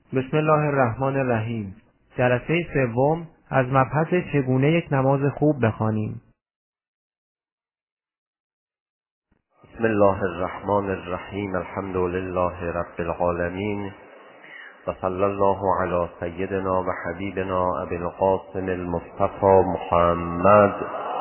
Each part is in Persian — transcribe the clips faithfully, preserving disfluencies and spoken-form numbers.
بسم الله الرحمن الرحیم. جلسه سوم از مبحث چگونه یک نماز خوب بخوانیم. بسم الله الرحمن الرحیم. الحمد لله رب العالمین و صلی الله علی سیدنا و حبیبنا ابی القاسم المصطفى محمد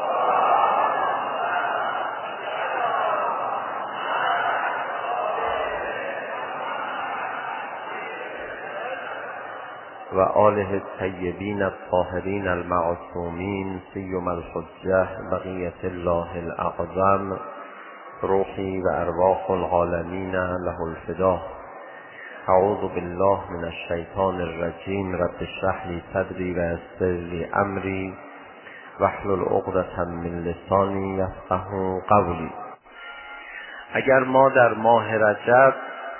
و آله الطیبین الطاهرین المعصومین سیم الحجة بقیة الله الاعظم روحی و ارواح العالمین له الفدا. اعوذ بالله من الشیطان الرجیم. رب اشرح لی صدری و یسر لی امری واحلل عقدة من لسانی یفقهوا قولی. اگر ما در ماه رجب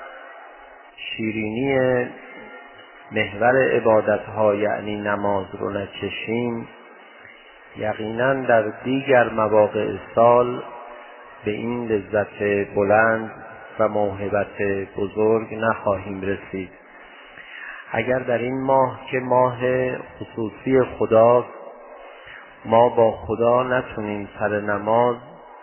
شیرینی محور عبادت‌ها یعنی نماز رو نچشیم، یقینا در دیگر مواقع سال به این لذت بلند و موهبت بزرگ نخواهیم رسید. اگر در این ماه که ماه خصوصی خداست ما با خدا نتونیم سر نماز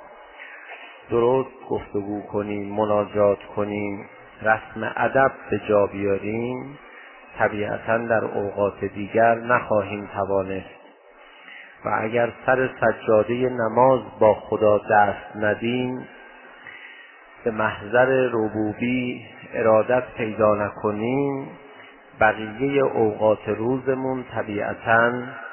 درست گفتگو کنیم، مناجات کنیم، رسم ادب به جا بیاریم، طبیعتاً در اوقات دیگر نخواهیم توانست. و اگر سر سجاده نماز با خدا دست ندیم، به محضر ربوبی ارادت پیدا نکنیم، بقیه اوقات روزمون طبیعتاً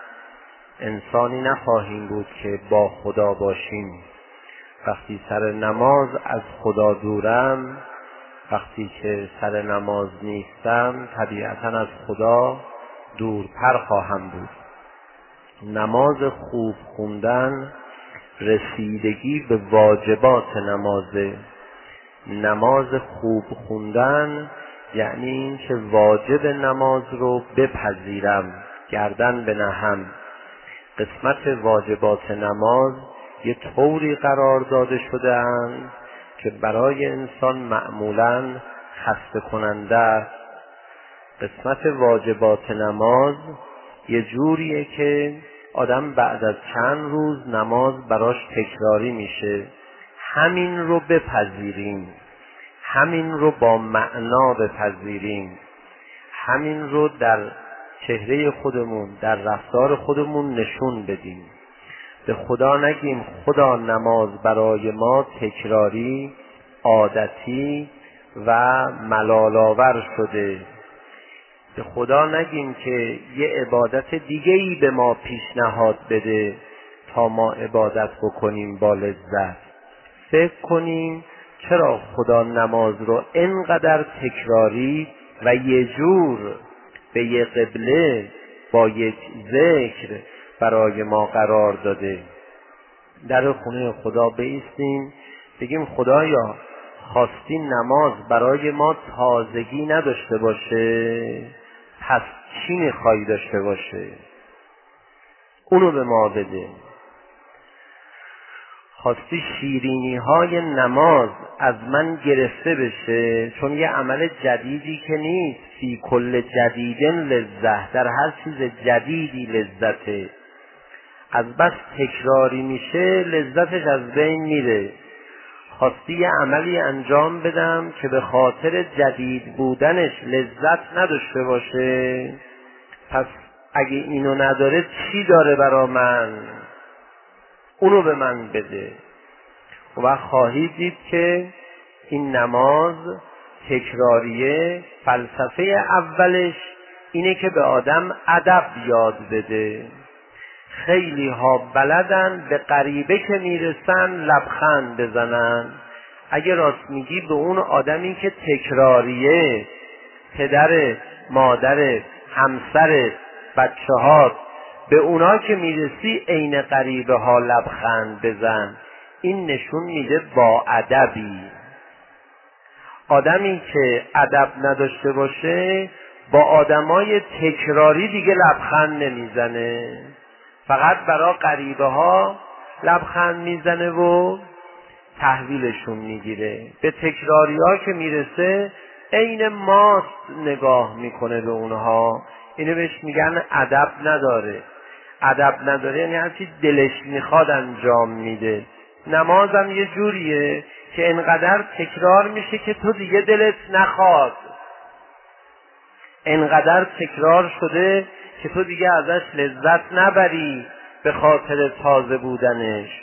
انسانی نخواهیم بود که با خدا باشیم. وقتی سر نماز از خدا دورم، وقتی که سر نماز نیستم، طبیعتاً از خدا دورتر خواهم بود. نماز خوب خوندن رسیدگی به واجبات نمازه. نماز خوب خوندن یعنی این که واجب نماز رو بپذیرم، گردن بنهم. قسمت واجبات نماز یه طوری قرار داده شده اند که برای انسان معمولاً خسته کننده است. قسمت واجبات نماز یه جوریه که آدم بعد از چند روز نماز براش تکراری میشه. همین رو بپذیریم، همین رو با معنا بپذیریم، همین رو در چهره خودمون، در رفتار خودمون نشون بدیم. به خدا نگیم خدا نماز برای ما تکراری، عادتی و ملال‌آور شده. به خدا نگیم که یه عبادت دیگه‌ای به ما پیشنهاد بده تا ما عبادت بکنیم با لذت. فکر کنیم چرا خدا نماز رو اینقدر تکراری و یه جور به یه قبله با یک ذکر برای ما قرار داده. در خونه خدا بایستیم بگیم خدایا خواستی نماز برای ما تازگی نداشته باشه، پس چی میخوایی داشته باشه؟ اونو به ما بده. خواستی شیرینی های نماز از من گرفته بشه، چون یه عمل جدیدی که نیست. فی کل جدیدن لذت، در هر چیز جدیدی لذته. از بس تکراری میشه لذتش از بین میره. خواستی یه عملی انجام بدم که به خاطر جدید بودنش لذت نداشته باشه، پس اگه اینو نداره چی داره برا من؟ اونو به من بده. و خواهید دید که این نماز تکراریه. فلسفه اولش اینه که به آدم ادب یاد بده. خیلی ها بلدن به غریبه که میرسن لبخند بزنن. اگه راست میگی به اون آدمی که تکراریه، پدر، مادر، همسر، بچه ها، به اونا که میرسی عین غریبه ها لبخند بزن. این نشون میده با ادبی. آدمی که ادب نداشته باشه با آدمای تکراری دیگه لبخند نمیزنه، فقط برای غریبه ها لبخند میزنه و تحویلشون میگیره. به تکراری ها که میرسه عین ماست نگاه میکنه به اونها. اینو بهش میگن ادب نداره. ادب نداره یعنی هرچی دلش میخواد انجام میده. نمازم یه جوریه که انقدر تکرار میشه که تو دیگه دلت نخواد، انقدر تکرار شده که تو دیگه ازش لذت نبری به خاطر تازه بودنش.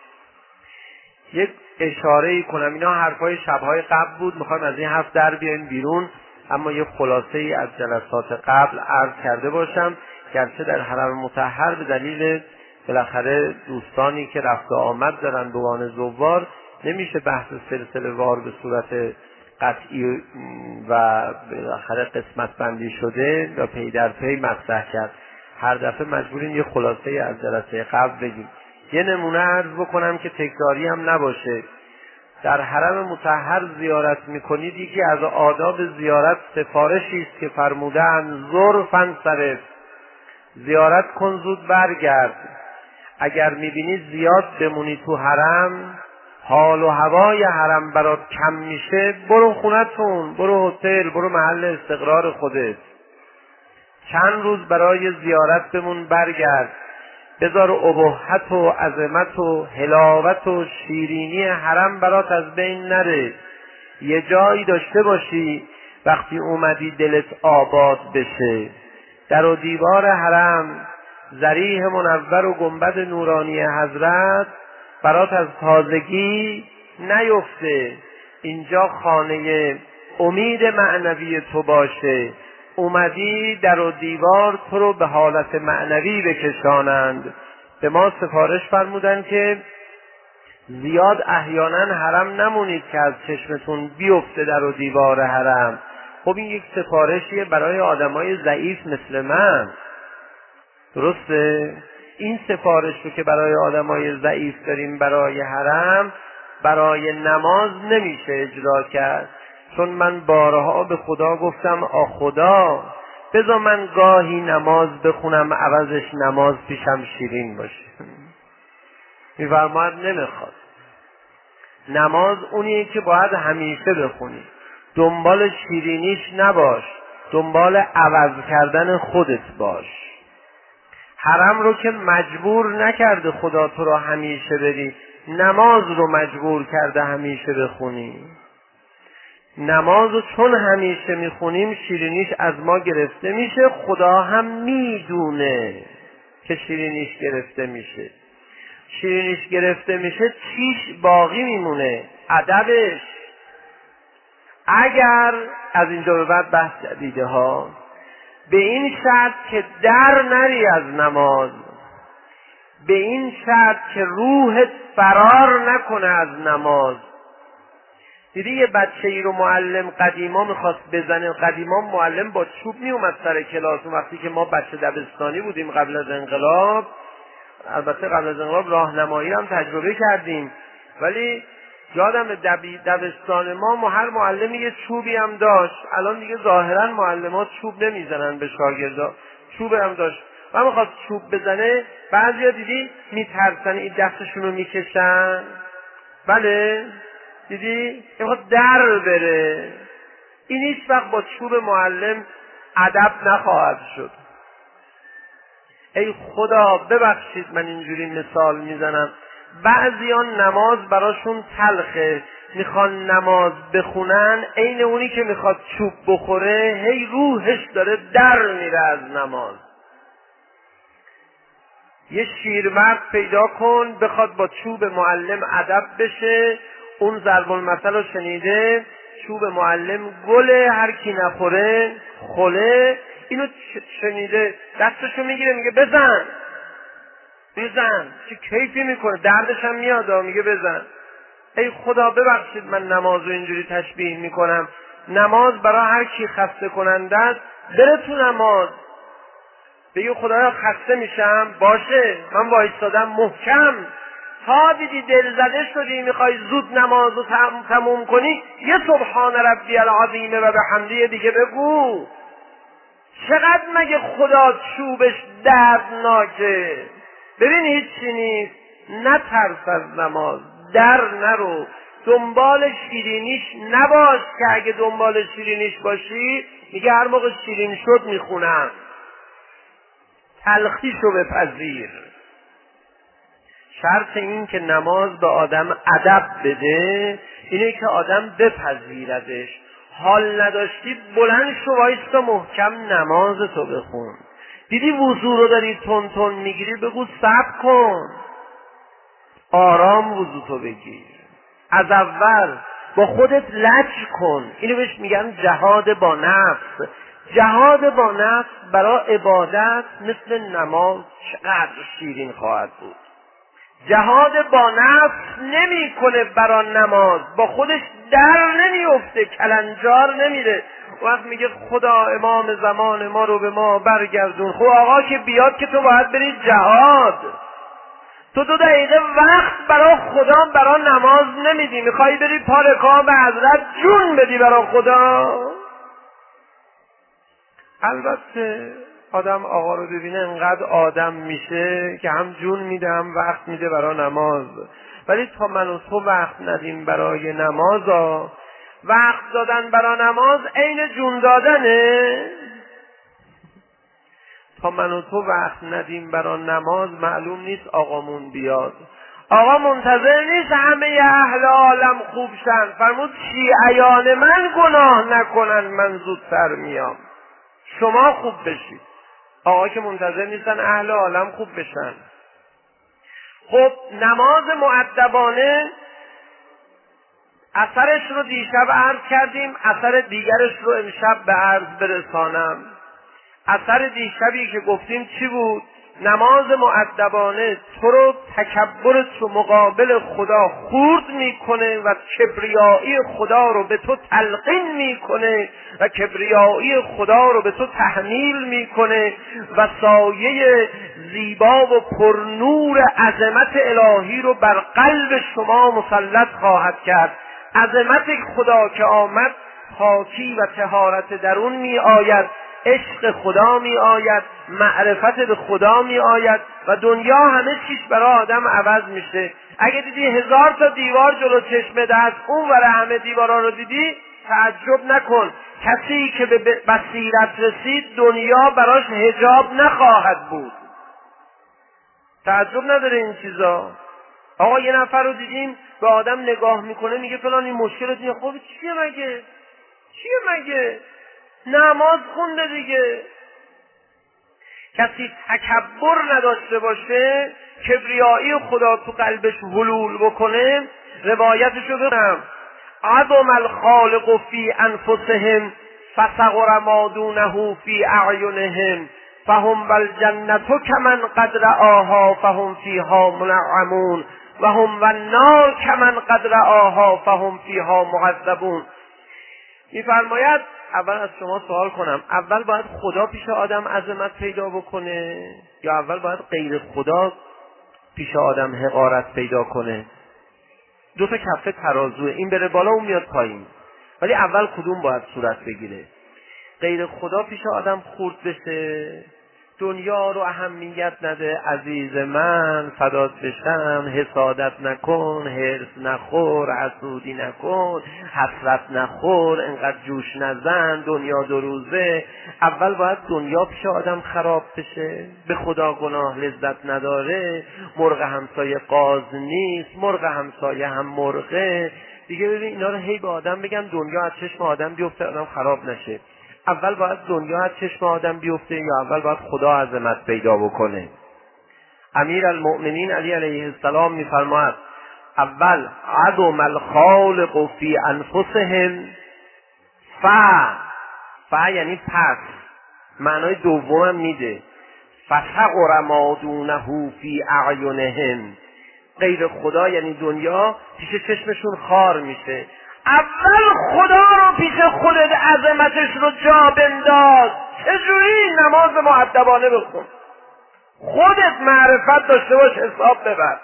یک اشاره کنم، اینا حرفای شبهای قبل بود، میخوایم از این حرف در بیایم بیرون، اما یه خلاصه ای از جلسات قبل عرض کرده باشم. گرچه در حرم مطهر به دلیل بالاخره دوستانی که رفت و آمد دارن دوان زوار، نمیشه بحث سلسله وار به صورت قطعی و بالاخره قسمت بندی شده و پی در پی مطرح کرد. هر دفعه مجبوریم یه خلاصه ای از جلسه قبل بگیم. یه نمونه عرض بکنم که تکراری هم نباشه. در حرم مطهر زیارت میکنید، یکی از آداب زیارت سفارشی است که فرمودند زر فانصرف، زیارت کن زود برگرد. اگر میبینی زیاد بمونی تو حرم، حال و هوای حرم برات کم میشه، برو خونتون، برو هتل، برو محل استقرار خودت، چند روز برای زیارت بمون برگرد. بذار ابهت و عظمت و حلاوت و شیرینی حرم برات از بین نره. یه جایی داشته باشی وقتی اومدی دلت آباد بشه. در و دیوار حرم، ضریح منور و گنبد نورانی حضرت برات از تازگی نیفته. اینجا خانه امید معنوی تو باشه. اومدی در و دیوار تو رو به حالت معنوی بکشانند. به ما سفارش فرمودن که زیاد احیانا حرم نمونید که از چشمتون بیفته در و دیوار حرم. خب این یک سفارشیه برای آدمای ضعیف مثل من، درسته؟ این سفارش رو که برای آدمای ضعیف داریم برای حرم، برای نماز نمیشه اجرا کرد. چون من بارها به خدا گفتم آ خدا بذار من گاهی نماز بخونم عوضش نماز پیشم شیرین باشه. میفرماید نمیخواد. نماز اونیه که باید همیشه بخونی، دنبال شیرینیش نباش، دنبال عوض کردن خودت باش. حرم رو که مجبور نکرده خدا تو رو همیشه بری، نماز رو مجبور کرده همیشه بخونی. نماز رو چون همیشه میخونیم شیرینیش از ما گرفته میشه، خدا هم میدونه که شیرینیش گرفته میشه. شیرینیش گرفته میشه چیش باقی میمونه؟ ادبش. اگر از اینجا به بعد بحث جدیده ها، به این شرط که در نری از نماز، به این شرط که روحت فرار نکنه از نماز. دیدی یه بچه ای رو معلم قدیما میخواست بزنه، قدیما معلم با چوب میومد سر کلاس. وقتی که ما بچه دبستانی بودیم قبل از انقلاب، البته قبل از انقلاب راهنمایی هم تجربه کردیم، ولی یادم دبستان ما ما هر معلمی یه چوبی هم داشت. الان دیگه ظاهرا معلمات چوب نمیزنن به شاگردا، چوب هم داشت و میخواست چوب بزنه. بعضیا دیدی میترسن این دستشون رو میکشن، بله دیدی میخواد در بره. این هیچ وقت با چوب معلم ادب نخواهد شد. ای خدا ببخشید من اینجوری مثال میزنم، بعضیان نماز براشون تلخه، میخوان نماز بخونن، عین اونی که میخواد چوب بخوره هی روحش داره در میره از نماز. یه شیرمرد پیدا کن بخواد با چوب معلم ادب بشه. اون ضرب المثل رو شنیده، چوب معلم گله هر کی نخوره خله. اینو شنیده دستشو میگیره میگه بزن بزن، چه کیفی میکنه، دردش هم میاد میگه بزن. ای خدا ببخشید من نماز رو اینجوری تشبیه میکنم. نماز برای هر کی خسته کننده است بره تو نماز، بگه خدایا خسته میشم، باشه من وایستادم محکم، تا دیدی دل زده شدی میخوای زود نماز رو تموم کنی یه سبحان ربی العظیم و بحمده دیگه بگو. چقدر مگه خدا چوبش دردناکه؟ ببین هیچی نیست، نترس از نماز، در نرو، دنبال شیرینیش نباش که اگه دنبال شیرینیش باشی میگه هر موقع شیرین شد میخونم. تلخیشو بپذیر. شرط این که نماز به آدم ادب بده اینه که آدم بپذیردش. حال نداشتی بلند شو وایستا محکم نمازتو بخون. دیدی وضو رو داری تون تون میگیری بگو صبر کن، آرام وضوتو بگیر، از اول با خودت لج کن. اینو بهش میگن جهاد با نفس. جهاد با نفس برای عبادت مثل نماز چقدر شیرین خواهد بود. جهاد با نفس نمی کنه برای نماز، با خودش در نمیفته، کلنجار نمیره. وقت میگه خدا امام زمان ما رو به ما برگردون. خب آقا که بیاد که تو باید بری جهاد. تو دو دقیقه وقت برای خدا برای نماز نمیدی، میخوای بری پا رکاب حضرت جون بدی برای خدا. البته آدم آقا رو ببینه انقدر آدم میشه که هم جون میده هم وقت میده برای نماز. ولی تا من و تو وقت ندیم برای نماز ها، وقت دادن برای نماز عین جون دادنه. تا من و تو وقت ندیم برای نماز معلوم نیست آقامون بیاد. آقا منتظر نیست همه اهل عالم خوب شن. فرمود شیعیان من گناه نکنن من زودتر میام، شما خوب بشید. آقا که منتظر نیستن اهل عالم خوب بشن. خب نماز مؤدبانه اثرش رو دیشب عرض کردیم، اثر دیگرش رو امشب به عرض برسانم. اثر دیشبی که گفتیم چی بود؟ نماز مؤدبانه تو رو تکبرت رو مقابل خدا خورد میکنه و کبریایی خدا رو به تو تلقین میکنه و کبریایی خدا رو به تو تحمیل میکنه و سایه زیبا و پرنور عظمت الهی رو بر قلب شما مسلط خواهد کرد. عظمت خدا که آمد پاکی و طهارت درون می آید، عشق خدا می آید، معرفت به خدا می آید و دنیا همه چیز برای آدم عوض میشه. اگه دیدی هزار تا دیوار جلو چشمت هست، اون ور همه دیوارا رو دیدی، تعجب نکن. کسی که به بصیرت رسید دنیا براش حجاب نخواهد بود. تعجب نداره این چیزا. آقا یه نفر رو دیدیم به آدم نگاه میکنه میگه فلان این مشکلت نیه. خب چیه مگه؟ چیه مگه؟ نماز خونده دیگه. کسی تکبر نداشته باشه، کبریایی خدا تو قلبش حلول بکنه، روایتشو بگم: عظم الخالق فی انفسهم فصغر ما دونه فی اعینهم فهم والجنة کمن قد رآها فهم فیها منعمون و هم والنار کمن قد رآها فهم فیها معذبون. میفرماید اول از شما سوال کنم، اول باید خدا پیش آدم عظمت پیدا بکنه یا اول باید غیر خدا پیش آدم حقارت پیدا کنه؟ دو تا کفه ترازوه، این بره بالا اون میاد پایین، ولی اول کدوم باید صورت بگیره؟ غیر خدا پیش آدم خورد بشه، دنیا رو اهمیت نده، عزیز من فدات بشم، حسادت نکن، حرص نخور، حسودی نکن، حسرت نخور، انقدر جوش نزن، دنیا دو روزه. اول باید دنیا پیش آدم خراب بشه، به خدا گناه لذت نداره، مرغ همسایه قاز نیست، مرغ همسایه هم مرغه دیگه. ببین اینا رو هی به آدم بگم دنیا از چشم آدم بیفته آدم خراب نشه. اول باید دنیا از چشم آدم بیفته یا اول باید خدا عظمت پیدا بکنه؟ امیر المؤمنین علی علیه السلام میفرماید اول عظم الخالق فی انفسهم ف ف یعنی پس، معنای دوم میده فصغر ما دونه فی اعینهم، غیر خدا یعنی دنیا پیش چشمشون خار میشه. اول خدا رو پیش خودت عظمتش رو جا بنداز. چجوری؟ نماز مؤدبانه بخون، خودت معرفت داشته باش، حساب ببر.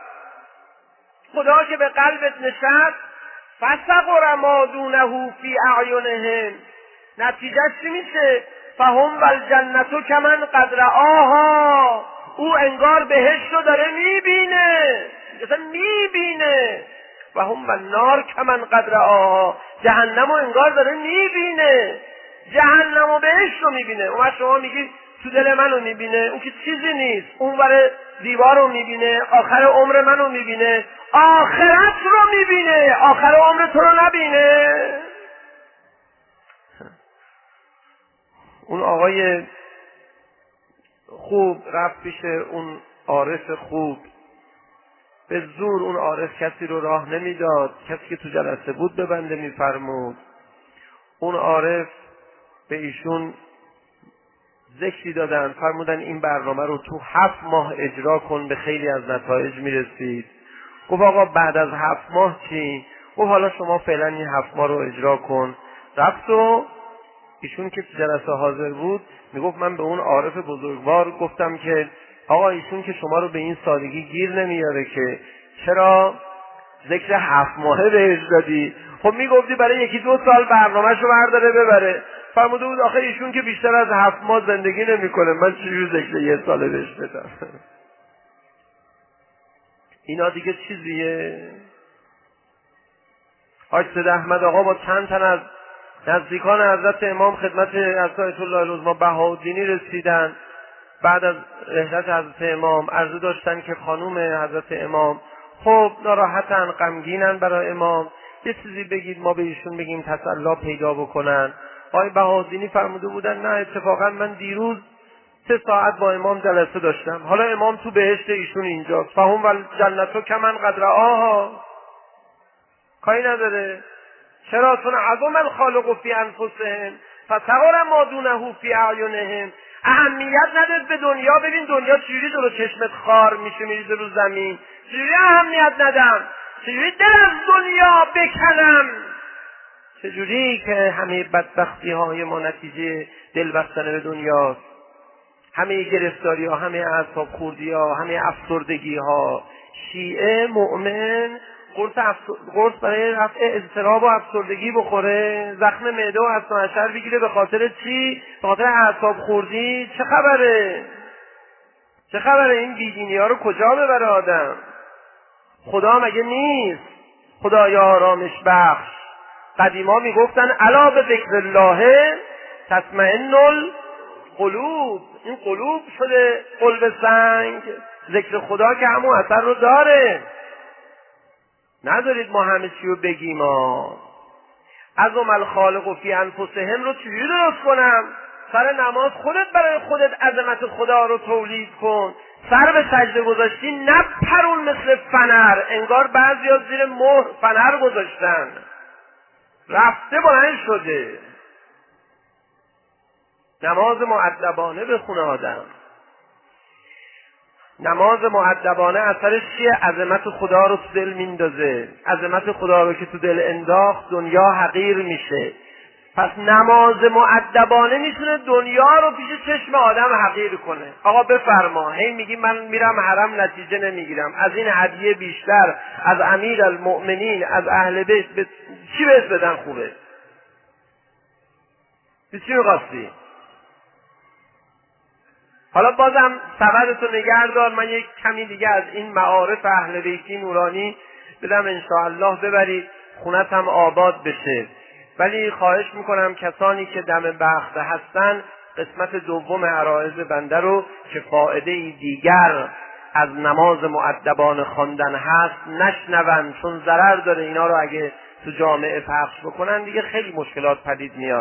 خدا که به قلبت نشست، فصغر ما دونه فی اعینهم، نتیجهش چی میشه؟ فهم والجنة کمن قد رآها، او انگار بهشت رو داره میبینه، اصلا میبینه. و هم و نار کمن قدر آها. جهنم رو انگار داره میبینه، جهنم و بهشت رو میبینه. اون شما میگی تو دل منو میبینه، اون که چیزی نیست. اون ور دیوار رو میبینه، آخر عمر منو میبینه، آخرت رو میبینه، آخر عمر تو رو نبینه. اون آقای خوب رفت پیش اون عارف خوب، به زور اون عارف کسی رو راه نمیداد، کسی که تو جلسه بود ببنده میفرمود. اون عارف به ایشون ذکری دادن، فرمودن این برنامه رو تو هفت ماه اجرا کن، به خیلی از نتایج میرسید. گفت آقا بعد از هفت ماه چی؟ گفت حالا شما فعلا این هفت ماه رو اجرا کن. رفت و ایشون که تو جلسه حاضر بود میگفت من به اون عارف بزرگوار گفتم که آقا ایشون که شما رو به این سادگی گیر نمیاره که چرا ذکر هفت ماهه بهش دادی؟ خب میگفتی برای یکی دو سال برنامه‌شو برداره ببره. فرموده بود آخه ایشون که بیشتر از هفت ماه زندگی نمیکنه، من چجوری ذکر یه ساله بهش بدم؟ اینا دیگه چیزیه؟ حاج سید احمد آقا با چند تن از نزدیکان حضرت امام خدمت آیت الله العظمی بهاءالدینی رسیدن. بعد از رحلت حضرت امام عرضه داشتن که خانوم حضرت امام خب ناراحتن، غمگینن برای امام، یه چیزی بگید ما به ایشون بگیم تسلا پیدا بکنن. آقای بهاءالدینی فرموده بودن نه اتفاقا من دیروز سه ساعت با امام جلسه داشتم، حالا امام تو بهشت ایشون اینجاست، فهم و جنتو کمن قدر آها. کاری نداره. چرا؟ چون عظم الخالق فی انفسهم فصغر ما دونه فی اعینهم. اهمیت نده به دنیا. ببین دنیا چجوری جلو چشمت خار میشه میریزه رو زمین، چجوری اهمیت ندم، چجوری دل از دنیا بکنم، چجوری که همه بدبختی های ما نتیجه دل بستن به دنیاست، همه گرفتاری ها، همه اعصاب خوردی ها، همه افسردگی ها. شیعه مؤمن قرص, افسر... قرص برای رفع اضطراب و افسردگی بخوره، زخم معده و اثنا عشر بگیره به خاطر چی؟ به خاطر اعصاب خوردی؟ چه خبره؟ چه خبره؟ این بیدینی ها رو کجا ببره آدم؟ خدا مگه نیست؟ خدای آرامش بخش. قدیما میگفتن الا به ذکر الله تطمئن القلوب. این قلوب شده قلب سنگ. ذکر خدا که همون اثر رو داره. ندارید ما همه چی رو بگیم. ها عظم الخالق فی انفسهم رو چجوری درست کنم؟ سر نماز خودت برای خودت عظمت خدا رو تولید کن. سر به سجده گذاشتی نپرون مثل فنر. انگار بعضیا زیر مهر فنر گذاشتن، رفته بلند شده. نماز مؤدبانه بخونه آدم. نماز مؤدبانه اثرش چیه؟ عظمت خدا رو تو دل میندازه. عظمت خدا رو که تو دل انداخت دنیا حقیر میشه. پس نماز مؤدبانه میتونه دنیا رو پیش چشم آدم حقیر کنه. آقا بفرما، هی میگی من میرم حرم نتیجه نمیگیرم، از این هدیه بیشتر از امیر المؤمنین از اهل بیت ب... چی بهش بدن خوبه؟ به چی میخواستی؟ حالا بازم سبدتو نگهدار، من یک کمی دیگه از این معارف اهل بیتی نورانی بدم انشاءالله ببرید خونت هم آباد بشه. ولی خواهش میکنم کسانی که دم بخت هستن قسمت دوم عرایض بنده رو که فائده دیگر از نماز مؤدبانه خواندن هست نشنون، چون ضرر داره. اینا رو اگه تو جامعه پخش بکنن دیگه خیلی مشکلات پدید میاد.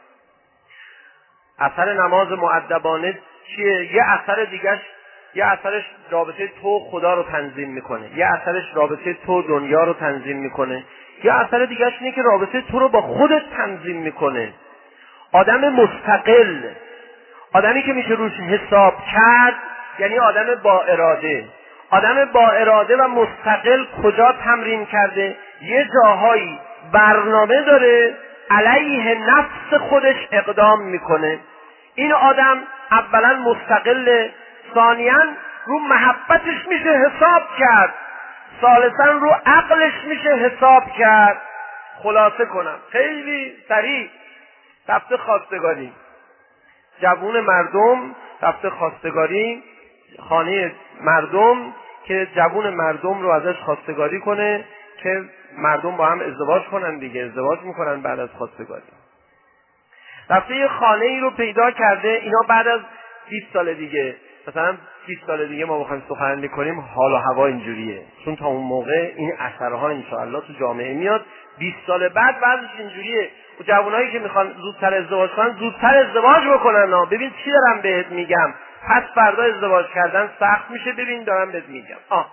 اثر نماز مؤدبانه چیه؟ یه اثر دیگهش، یه اثرش رابطه تو خدا رو تنظیم میکنه، یه اثرش رابطه تو دنیا رو تنظیم میکنه، یه اثر دیگهش اینه که رابطه تو رو با خودت تنظیم میکنه. آدم مستقل، آدمی که میشه روش حساب کرد، یعنی آدم با اراده. آدم با اراده و مستقل کجا تمرین کرده؟ یه جاهایی برنامه داره، علیه نفس خودش اقدام میکنه. این آدم اولا مستقل، ثانیاً رو محبتش میشه حساب کرد، ثالثاً رو عقلش میشه حساب کرد. خلاصه کنم خیلی سریع، رفته خواستگاری، جوون مردم رفته خواستگاری، خانه مردم که جوون مردم رو ازش خواستگاری کنه که مردم با هم ازدواج کنن دیگه، ازدواج میکنن بعد از خواستگاری. رفته یه خانه ای رو پیدا کرده، اینا بعد از بیست سال دیگه، مثلا بیست سال دیگه ما بخوایم سخنرانی کنیم حال و هوا اینجوریه، چون تا اون موقع این اثرها انشاءالله تو جامعه میاد. بیست سال بعد بعدش اینجوریه، و جوانایی که میخوان زودتر ازدواج کنن زودتر ازدواج بکنن. ها ببین چی دارم بهت میگم، پس فردا ازدواج کردن سخت میشه. ببین دارم بهت میگم. آه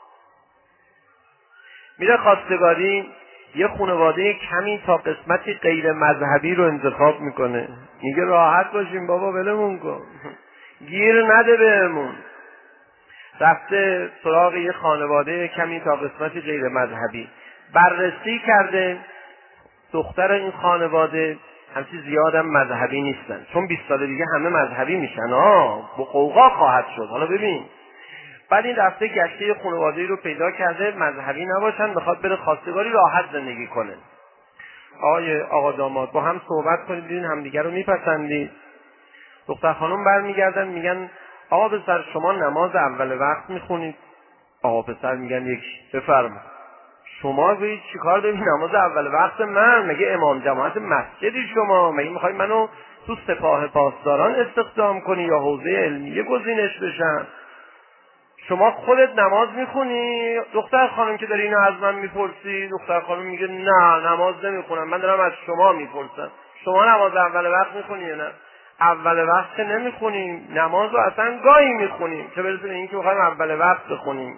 میره خواستگاری، یه خانواده کمی تا قسمتی غیر مذهبی رو انتخاب میکنه، میگه راحت باشیم بابا ولمون کن، گیر نده بهمون. رفته سراغ یه خانواده کمی تا قسمتی غیر مذهبی، بررسی کرده دختر این خانواده همچی زیادم مذهبی نیستن، چون بیست سال دیگه همه مذهبی میشن. آه با قوقا خواهد شد. حالا ببین، بعد این رفته گشته یه خانواده رو پیدا کرده مذهبی نباشن، میخواد بره خواستگاری راحت زندگی کنه. آقای آقا داماد با هم صحبت کنید، ببین همدیگه رو میپسندید. دختر خانم برمیگردن میگن آقا پسر شما نماز اول وقت میخونید؟ آقا پسر میگن یک بفرما. شما بگید چیکار دارید نماز اول وقت من؟ مگه امام جماعت مسجدی شما؟ مگه میخوای منو تو سپاه پاسداران استخدام کنی یا حوزه علمیه گزینش بشم؟ شما خودت نماز میخونی؟ دختر خانم که داری اینو از من میپرسی، دختر خانم میگه نه نماز نمیخونم، من دارم از شما میپرسم شما نماز اول وقت میخونی یا نه؟ اول وقت که نمیخونیم، نماز رو اصلا گاهی میخونیم، چه برسه به این که بخوایم اول وقت بخونیم.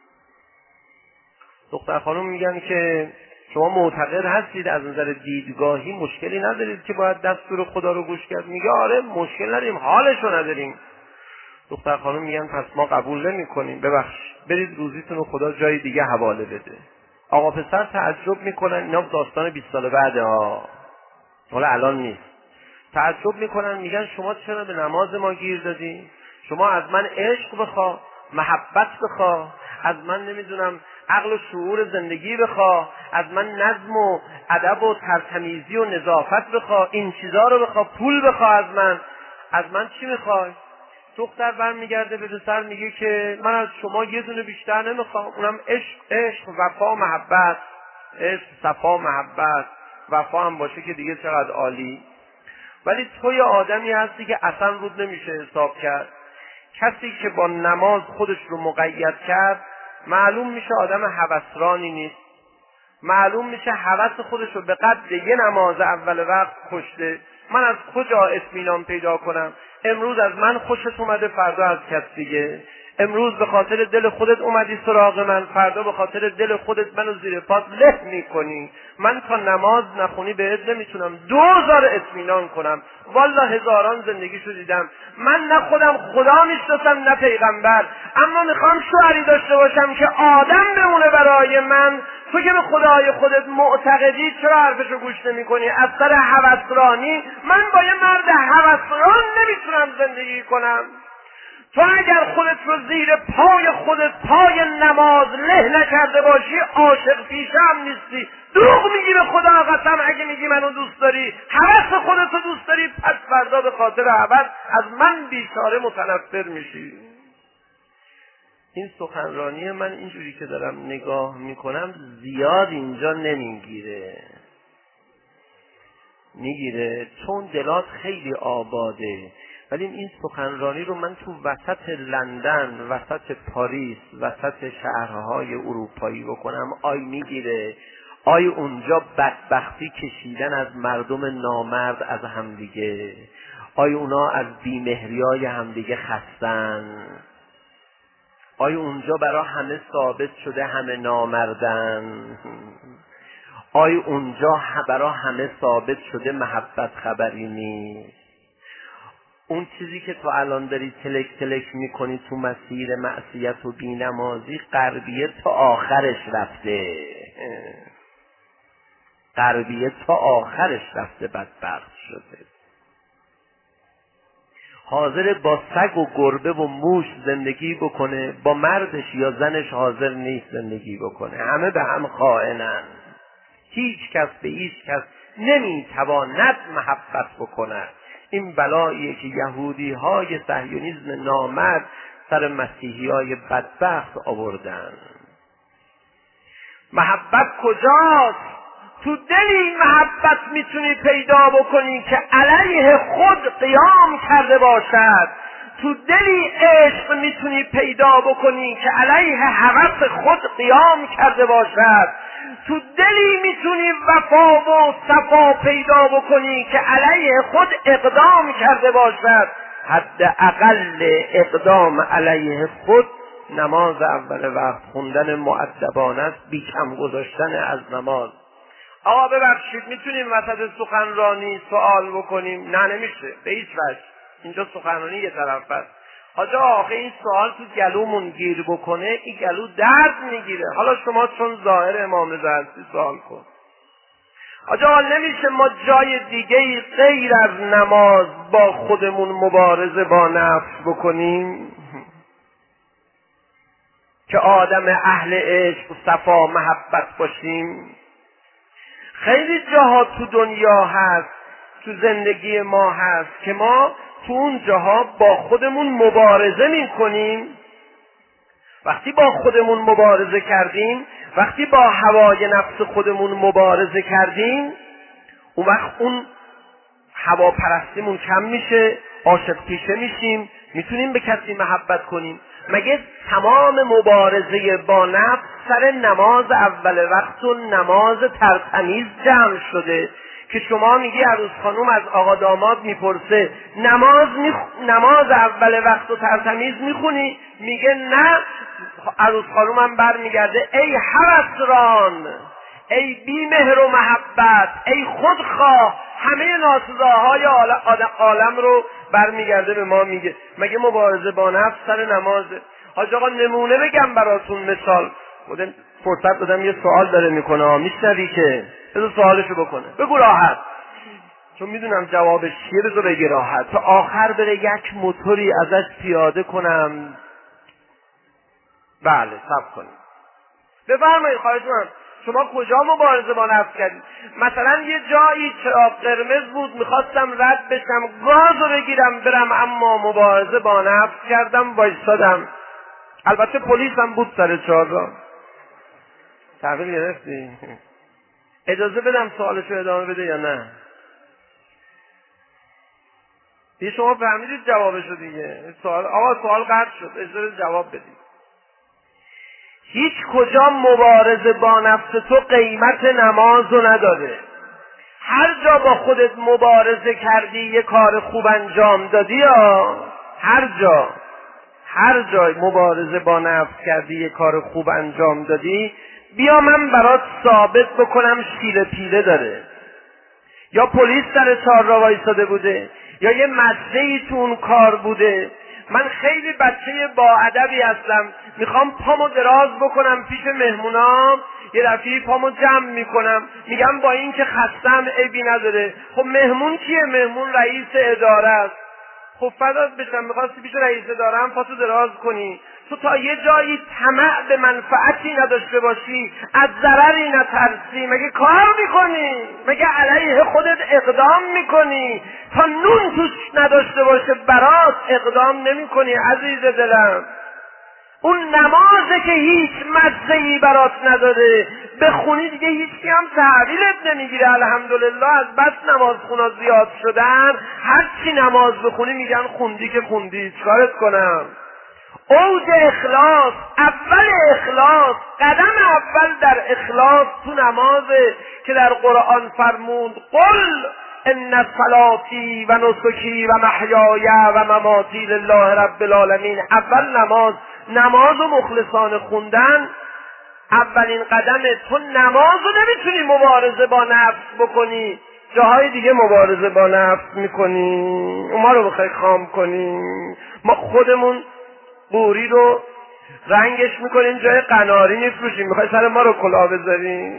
دختر خانم میگن که شما معتقد هستید از نظر دیدگاهی مشکلی ندارید که باید دستور خدا رو گوش کرد؟ میگه آره مشکل نداریم، حالشو نداریم. دختر خانم میگن پس ما قبول نمی کنیم، ببخش برید روزیتون رو خدا جای دیگه حواله بده. آقا پسر تعجب میکنن، اینا داستان بیست سال بعده ها، حالا الان نیست. تعجب میکنن میگن شما چرا به نماز ما گیر دادی؟ شما از من عشق بخوا، محبت بخوا، از من نمیدونم عقل و شعور زندگی بخوا، از من نظم و ادب و ترتمیزی و نظافت بخوا، این چیزا رو بخوا، پول بخوا از من. از من چی میخوای؟ دختر برمیگرده به پسر میگه که من از شما یه دونه بیشتر نمیخوام، اونم عشق، عشق، وفا، محبت. عشق، صفا، محبت، وفا هم باشه که دیگه چقدر عالی. ولی تو یه آدمی هستی که اصلا رود نمیشه حساب کرد. کسی که با نماز خودش رو مقید کرد معلوم میشه آدم هوسرانی نیست، معلوم میشه هوس خودش رو به قدر یه نماز اول وقت کشته. من از کجا اطمینان پیدا کنم؟ امروز از من خوشت اومده، فردا از کس دیگه. امروز به خاطر دل خودت اومدی سراغ من، فردا به خاطر دل خودت منو زیر پات له میکنی. من تا نماز نخونی بهت نمیتونم دوزار اطمینان کنم. والله هزاران زندگیشو دیدم، من نه خودم خدا میشناسم نه پیغمبر، اما میخوام شوهری داشته باشم که آدم بمونه برای من. تو که به خدای خودت معتقدی چرا حرفشو گوش نمی کنی؟ از سر هوسرانی من با یه مرد هوسران نمیتونم زندگی کنم. تو اگر خودت رو زیر پای خودت پای نماز له نکرده باشی عاشق پیشه هم نیستی. دروغ میگی به خدا قسم اگه میگی منو دوست داری، هوس خودت رو دوست داری، پس فردا به خاطر هوس از من بیچاره متنفر میشی. این سخنرانی من اینجوری که دارم نگاه میکنم زیاد اینجا نمیگیره. میگیره چون دلات خیلی آباده، ولی این سخنرانی رو من تو وسط لندن، وسط پاریس، وسط شهرهای اروپایی بکنم، آی میگیره؟ آی اونجا بدبختی کشیدن از مردم نامرد از همدیگه؟ آی اونا از بیمهریای همدیگه خستن؟ آیا اونجا برای همه ثابت شده همه نامردن؟ آیا اونجا برای همه ثابت شده محبت خبری نیست؟ اون چیزی که تو الان داری تلک تلک میکنی تو مسیر معصیت و بینمازی، غربیه تا آخرش رفته، غربیه تا آخرش رفته، بدبخت شده. حاضر با سگ و گربه و موش زندگی بکنه، با مردش یا زنش حاضر نیست زندگی بکنه. همه به هم خائنن، هیچ کس به هیچ کس نمیتواند محبت بکنه. این بلاییه که یهودی های صهیونیسم نامرد سر مسیحی های بدبخت آوردن. محبت کجاست؟ تو دلی محبت میتونی پیدا بکنی که علیه خود قیام کرده باشد. تو دلی عشق میتونی پیدا بکنی که علیه هوس خود قیام کرده باشد. تو دلی میتونی وفا و صفا پیدا بکنی که علیه خود اقدام کرده باشد. حداقل اقدام علیه خود نماز اول وقت خوندن مؤدبانه است، بی کم گذاشتن از نماز. آقا ببخشید میتونیم وسط سخنرانی سوال بکنیم؟ نه نمیشه به هیچ وجه، اینجا سخنرانی یه طرف است. حاجا آخه این سوال تو گلومون گیر بکنه این گلو درد میگیره. حالا شما چون ظاهر امام رضا هستی سوال کن. حاجا نمیشه ما جای دیگه غیر از نماز با خودمون مبارزه با نفس بکنیم که آدم اهل عشق و صفا محبت باشیم؟ خیلی جاها تو دنیا هست، تو زندگی ما هست که ما تو اون جاها با خودمون مبارزه می کنیم. وقتی با خودمون مبارزه کردیم، وقتی با هوای نفس خودمون مبارزه کردیم، اون وقت اون هواپرستیمون کم میشه، عاشق پیشه میشیم، میتونیم به کسی محبت کنیم. مگه تمام مبارزه با نفس سر نماز اول وقت و نماز ترتمیز جمع شده که شما میگی عروس خانوم از آقا داماد میپرسه نماز میخ... نماز اول وقت و ترتمیز میخونی؟ میگه نه. عروس خانوم هم بر میگرده ای هوسران، ای بی مهر و محبت، ای خودخواه، همه ناسزاهای عالم رو برمیگرده به ما میگه مگه مبارزه با نفس سر نمازه؟ حاج آقا نمونه بگم براتون، مثال بودم فرصت دادم یه سوال داره میکنه، میشنوی که بذار سوالشو بکنه، بگو راحت، چون میدونم جوابش چیه، بذار بگی راحت تا آخر بره یک موتوری ازش پیاده کنم. بله صبر کنید، بفرمایید. خواهش می‌کنم شما کجا مبارزه با نفس کردید؟ مثلا یه جایی چراغ قرمز بود میخواستم رد بشم گاز رو بگیرم برم، اما مبارزه با نفس کردم وایسادم. البته پلیس هم بود سر چهارراه. تحویل گرفتی؟ اجازه بدم سوالشو ادامه بده یا نه؟ دیگه شما فهمیدید جوابشو دیگه. سوال آقا سوال قطع شد، اجازه جواب بدید. هیچ کجا مبارزه با نفس تو قیمت نمازو نداره. هر جا با خودت مبارزه کردی یه کار خوب انجام دادی، یا هر جا هر جای مبارزه با نفس کردی یه کار خوب انجام دادی، بیا من برات ثابت بکنم شیله پیله داره. یا پلیس سر چهارراه وایساده بوده، یا یه مزه‌ای تو اون کار بوده. من خیلی بچه با ادبی هستم، میخوام پامو دراز بکنم پیش مهمونام، یه دفعه پامو جمع میکنم میگم با این که خستم عیبی نداره. خب مهمون کیه؟ مهمون رئیس اداره است. خب فدات بشم، میخواستی پیش رئیس اداره هم پاتو دراز کنی. تو تا یه جایی طمع به منفعتی نداشته باشی، از ضرری نترسی، مگه کار میکنی؟ مگه علیه خودت اقدام میکنی؟ تا نون توش نداشته باشه برات اقدام نمیکنی عزیز دلم. اون نمازه که هیچ مزه‌ای برات نداره، بخونی دیگه هیچی هم تحویلت نمیگیره. الحمدلله از بس نماز خونا زیاد شدن، هر چی نماز بخونی میگن خوندی که خوندی، چیکارت کنم؟ اوج اخلاص، اول اخلاص، قدم اول در اخلاص تو نمازه که در قرآن فرمود قل ان صلاتی و نسکی و محیای و مماتی لله رب العالمین. اول نماز، نماز و مخلصانه خوندن اولین قدمه. تو نماز رو نمیتونی مبارزه با نفس بکنی، جاهای دیگه مبارزه با نفس میکنی، ما رو بخوای خام کنی. ما خودمون بوری رو رنگش میکنیم جای قناری میفروشیم، میخوای سر ما رو کلاه بذاری؟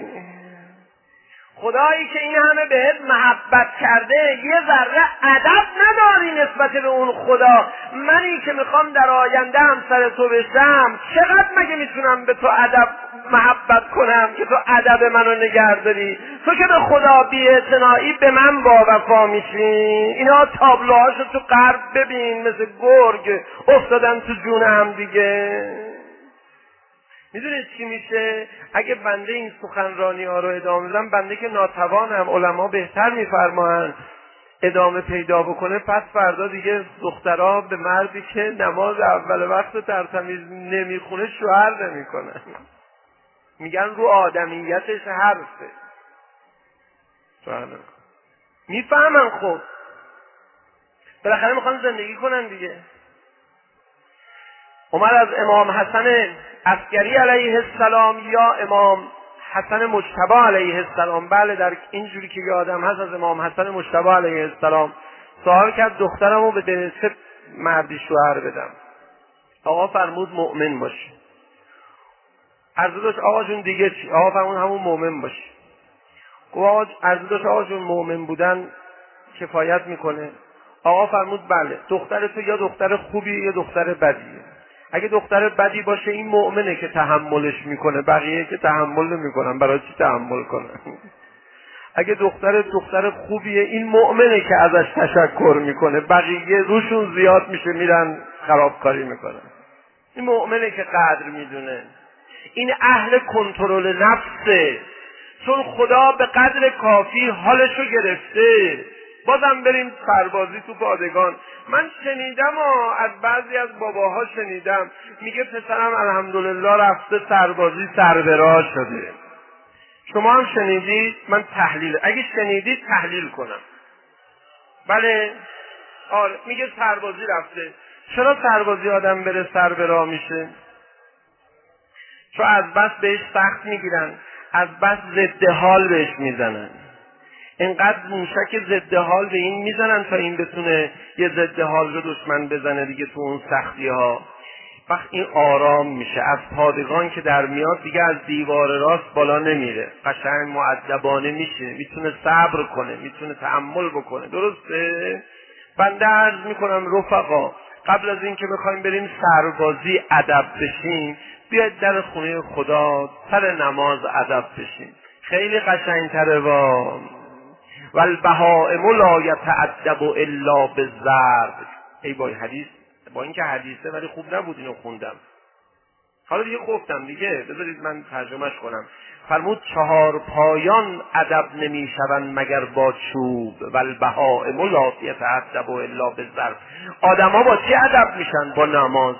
خدایی که این همه بهت محبت کرده یه ذره ادب نداری نسبت به اون خدا. منی که میخوام در آینده هم سر تو بشم، چقدر مگه میتونم به تو ادب محبت کنم که تو ادب منو نگه داری؟ تو که به خدا بی‌اعتنایی به من با وفا میشی. اینا تابلوهاشو تو غرب ببین، مثل گرگ افتادن تو جون هم دیگه. میدونید چی میشه؟ اگه بنده این سخنرانی ها رو ادامه بدم، بنده که ناتوانم، علما بهتر میفرمایند ادامه پیدا بکنه، پس فردا دیگه دخترها به مردی که نماز اول وقت ترتمیز نمیخونه شوهر نمیکنن. میگن رو آدمیتش حرفه. میفهمن خب بالاخره میخوان زندگی کنن دیگه. عمر از امام حسن عسکری علیه السلام یا امام حسن مجتبی علیه السلام، بله در اینجوری که یادم هست از امام حسن مجتبی علیه السلام سوال کرد دخترمو به چه مردی شوهر بدم؟ آقا فرمود مؤمن باشه. عرض داشت آقا جون دیگه چی؟ آقا فرمود همون مؤمن باشه. گفت عرض داشت آقا جون مؤمن بودن کفایت میکنه؟ آقا فرمود بله. دختر تو یا دختر خوبی یا دختر بدیه. اگه دختر بدی باشه این مؤمنه که تحملش میکنه، بقیه که تحمل نمیکنن، برای چی تحمل کنن؟ اگه دختر دختر خوبیه این مؤمنه که ازش تشکر میکنه، بقیه روشون زیاد میشه میرن خرابکاری میکنن. این مؤمنه که قدر میدونه. این اهل کنترل نفسه، چون خدا به قدر کافی حالشو گرفته. بازم بریم سربازی تو پادگان. من شنیدم و از بعضی از باباها شنیدم میگه پسرم الحمدلله رفته سربازی سربراز شده. شما هم شنیدید؟ من تحلیل، اگه شنیدید تحلیل کنم. بله آره میگه سربازی رفته. چرا سربازی آدم بره سربراز میشه؟ چون از بس بهش سخت میگیرن، از بس ضد حال بهش میزنن. اینقدر موشک ضد حال به این میزنن تا این بتونه یه ضد حال رو دشمن بزنه دیگه تو اون سختی ها. وقت این آرام میشه، از پادگان که در میاد دیگه از دیوار راست بالا نمیره، قشنگ مؤدبانه میشه، میتونه صبر کنه، میتونه تحمل بکنه. درسته؟ بنده عرض میکنم رفقا، قبل از این که بخوایم بریم سربازی ادب بشیم، بیاید در خونه خدا سر نماز ادب بشیم. خیلی قشنگتره. وا والبهائم لا یتأدب الا بالضرب. ای وای حدیث، با اینکه حدیثه ولی خوب نبود اینو خوندم. حالا دیگه گفتم دیگه، بذارید من ترجمهش کنم. فرمود چهار پایان ادب نمیشوند مگر با چوب. والبهائم لا یتأدب الا بالضرب. آدما با چی ادب میشن؟ با نماز.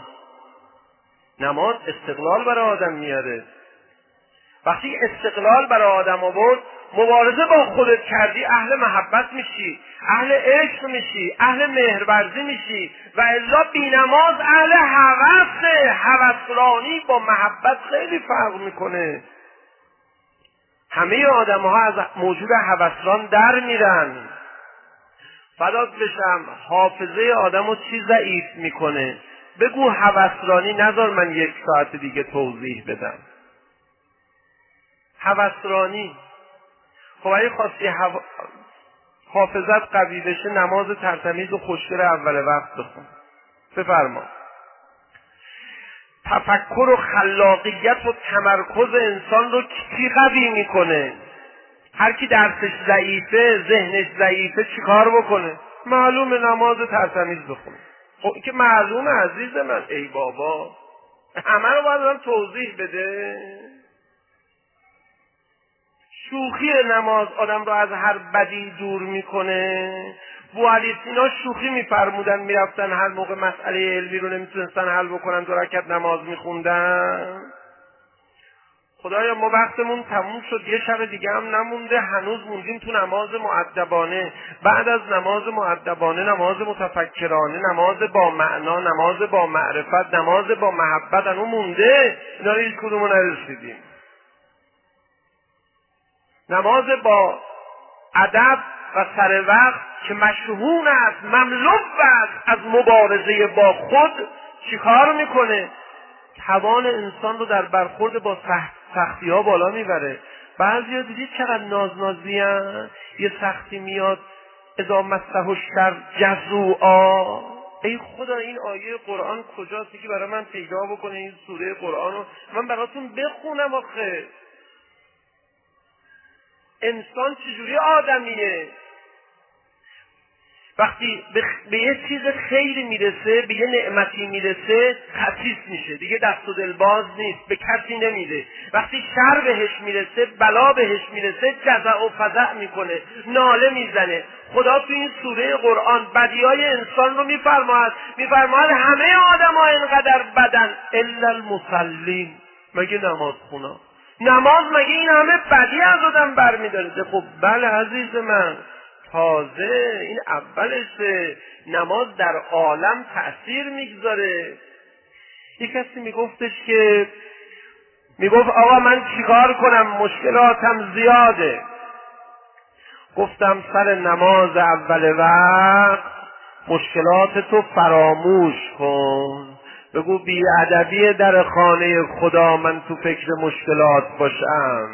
نماز استقلال برای آدم میاره. وقتی استقلال برای آدم آورد، مبارزه با خودت کردی، اهل محبت میشی، اهل عشق میشی، اهل مهرورزی میشی. و الا بی نماز اهل هوس. هوسرانی با محبت خیلی فرق میکنه. همه آدم ها از موجود هوسران در میرن. فدات بشم، حافظه آدم رو چی ضعیف میکنه؟ بگو هوسرانی، نذار من یک ساعت دیگه توضیح بدم. هوسرانی خب اگه خواستی حو... حافظت قوی بشه، نماز ترتمیز و خوشگل اول وقت بخون. بفرما. تفکر و خلاقیت و تمرکز انسان رو کی قوی میکنه؟ هر کی درسش ضعیفه، ذهنش ضعیفه، چیکار بکنه؟ معلومه نماز ترتمیز بخونه. خب که معلومه عزیز من. ای بابا همه رو باید آدم توضیح بده. شوخی نماز آدم رو از هر بدی دور میکنه. بوعلی سینا شوخی میفرمودن، میرفتن هر موقع مسئله علمی رو نمیتونستن حل بکنن دو رکعت نماز میخوندن. خدایا ما وقتمون تموم شد، یه شب دیگه هم نمونده، هنوز موندیم تو نماز مؤدبانه. بعد از نماز مؤدبانه نماز متفکرانه، نماز با معنا، نماز با معرفت، نماز با محبت هنوز مونده. اینا رو هیچ کدومو نرسیدیم. نماز با ادب و سر وقت که مشهون است، مملو است از مبارزه با خود، چیکار میکنه؟ توان انسان رو در برخورد با سختی ها بالا میبره. بعضی ها دیدید چقدر نازنازی هن؟ یه سختی میاد اذا مسه الشر جزوعا. ای خدا این آیه قرآن کجاست که برای من پیدا بکنه این سوره قرآن رو من براتون بخونم؟ آخه انسان چجوری آدمیه؟ وقتی به, خ... به یه چیز خیری میرسه، به یه نعمتی میرسه، خسیس میشه دیگه، دست و دل باز نیست، به کسی نمیده. وقتی شر بهش میرسه، بلا بهش میرسه، جزع و فزع میکنه، ناله میزنه. خدا تو این سوره قرآن بدیهای انسان رو میفرماید، میفرماید همه آدم ها اینقدر بدن الا المصلین، مگه نماز خونا. نماز مگه این همه بدی از آدم برمیداره؟ خب بله عزیز من، تازه این اولشه. نماز در عالم تأثیر میگذاره. یک کسی میگفتش که میگفت آقا من چیکار کنم، مشکلاتم زیاده. گفتم سر نماز اول وقت مشکلات تو فراموش کن، بگو بی ادبی در خانه خدا من تو فکر مشکلات باشم.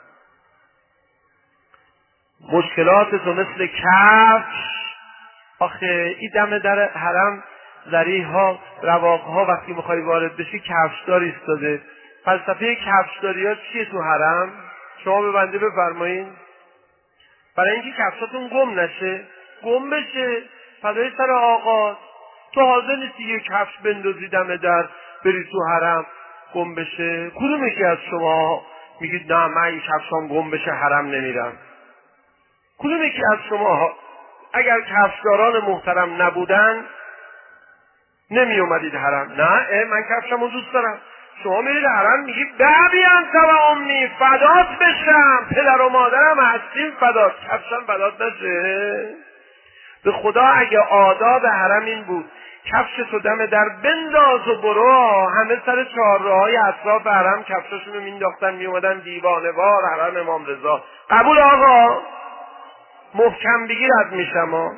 مشکلات تو مثل کفش، آخه این دم در حرم ذریح ها رواق ها وقتی میخوای وارد بشی کفشدار ایستاده. فلسفه کفشداری ها چیه تو حرم؟ شما به بنده بفرمایین. برای اینکه کفشاتون گم نشه، گم بشه فدای سر آقا. تو حاضر نیستی یه کفش بندازی دم در بری تو حرم گم بشه؟ کدوم یکی از شما میگید نه من این کفشام گم بشه حرم نمیرم؟ کدوم یکی از شما اگر کفشداران محترم نبودن نمی اومدید حرم؟ نه من کفشمو دوست دارم. شما میرید حرم میگید بابی انت و امی، فدات بشم، پدر و مادرم هستیم فدات، کفشم فدات نشه؟ به خدا اگه آداب حرم این بود کفش تو دم در بنداز و برو، همه سر چهارراهای اطراف حرم کفشاشونو مینداختن میومدن دیوانه وار حرم امام رضا. قبول آقا؟ محکم بگیر از میشم ها.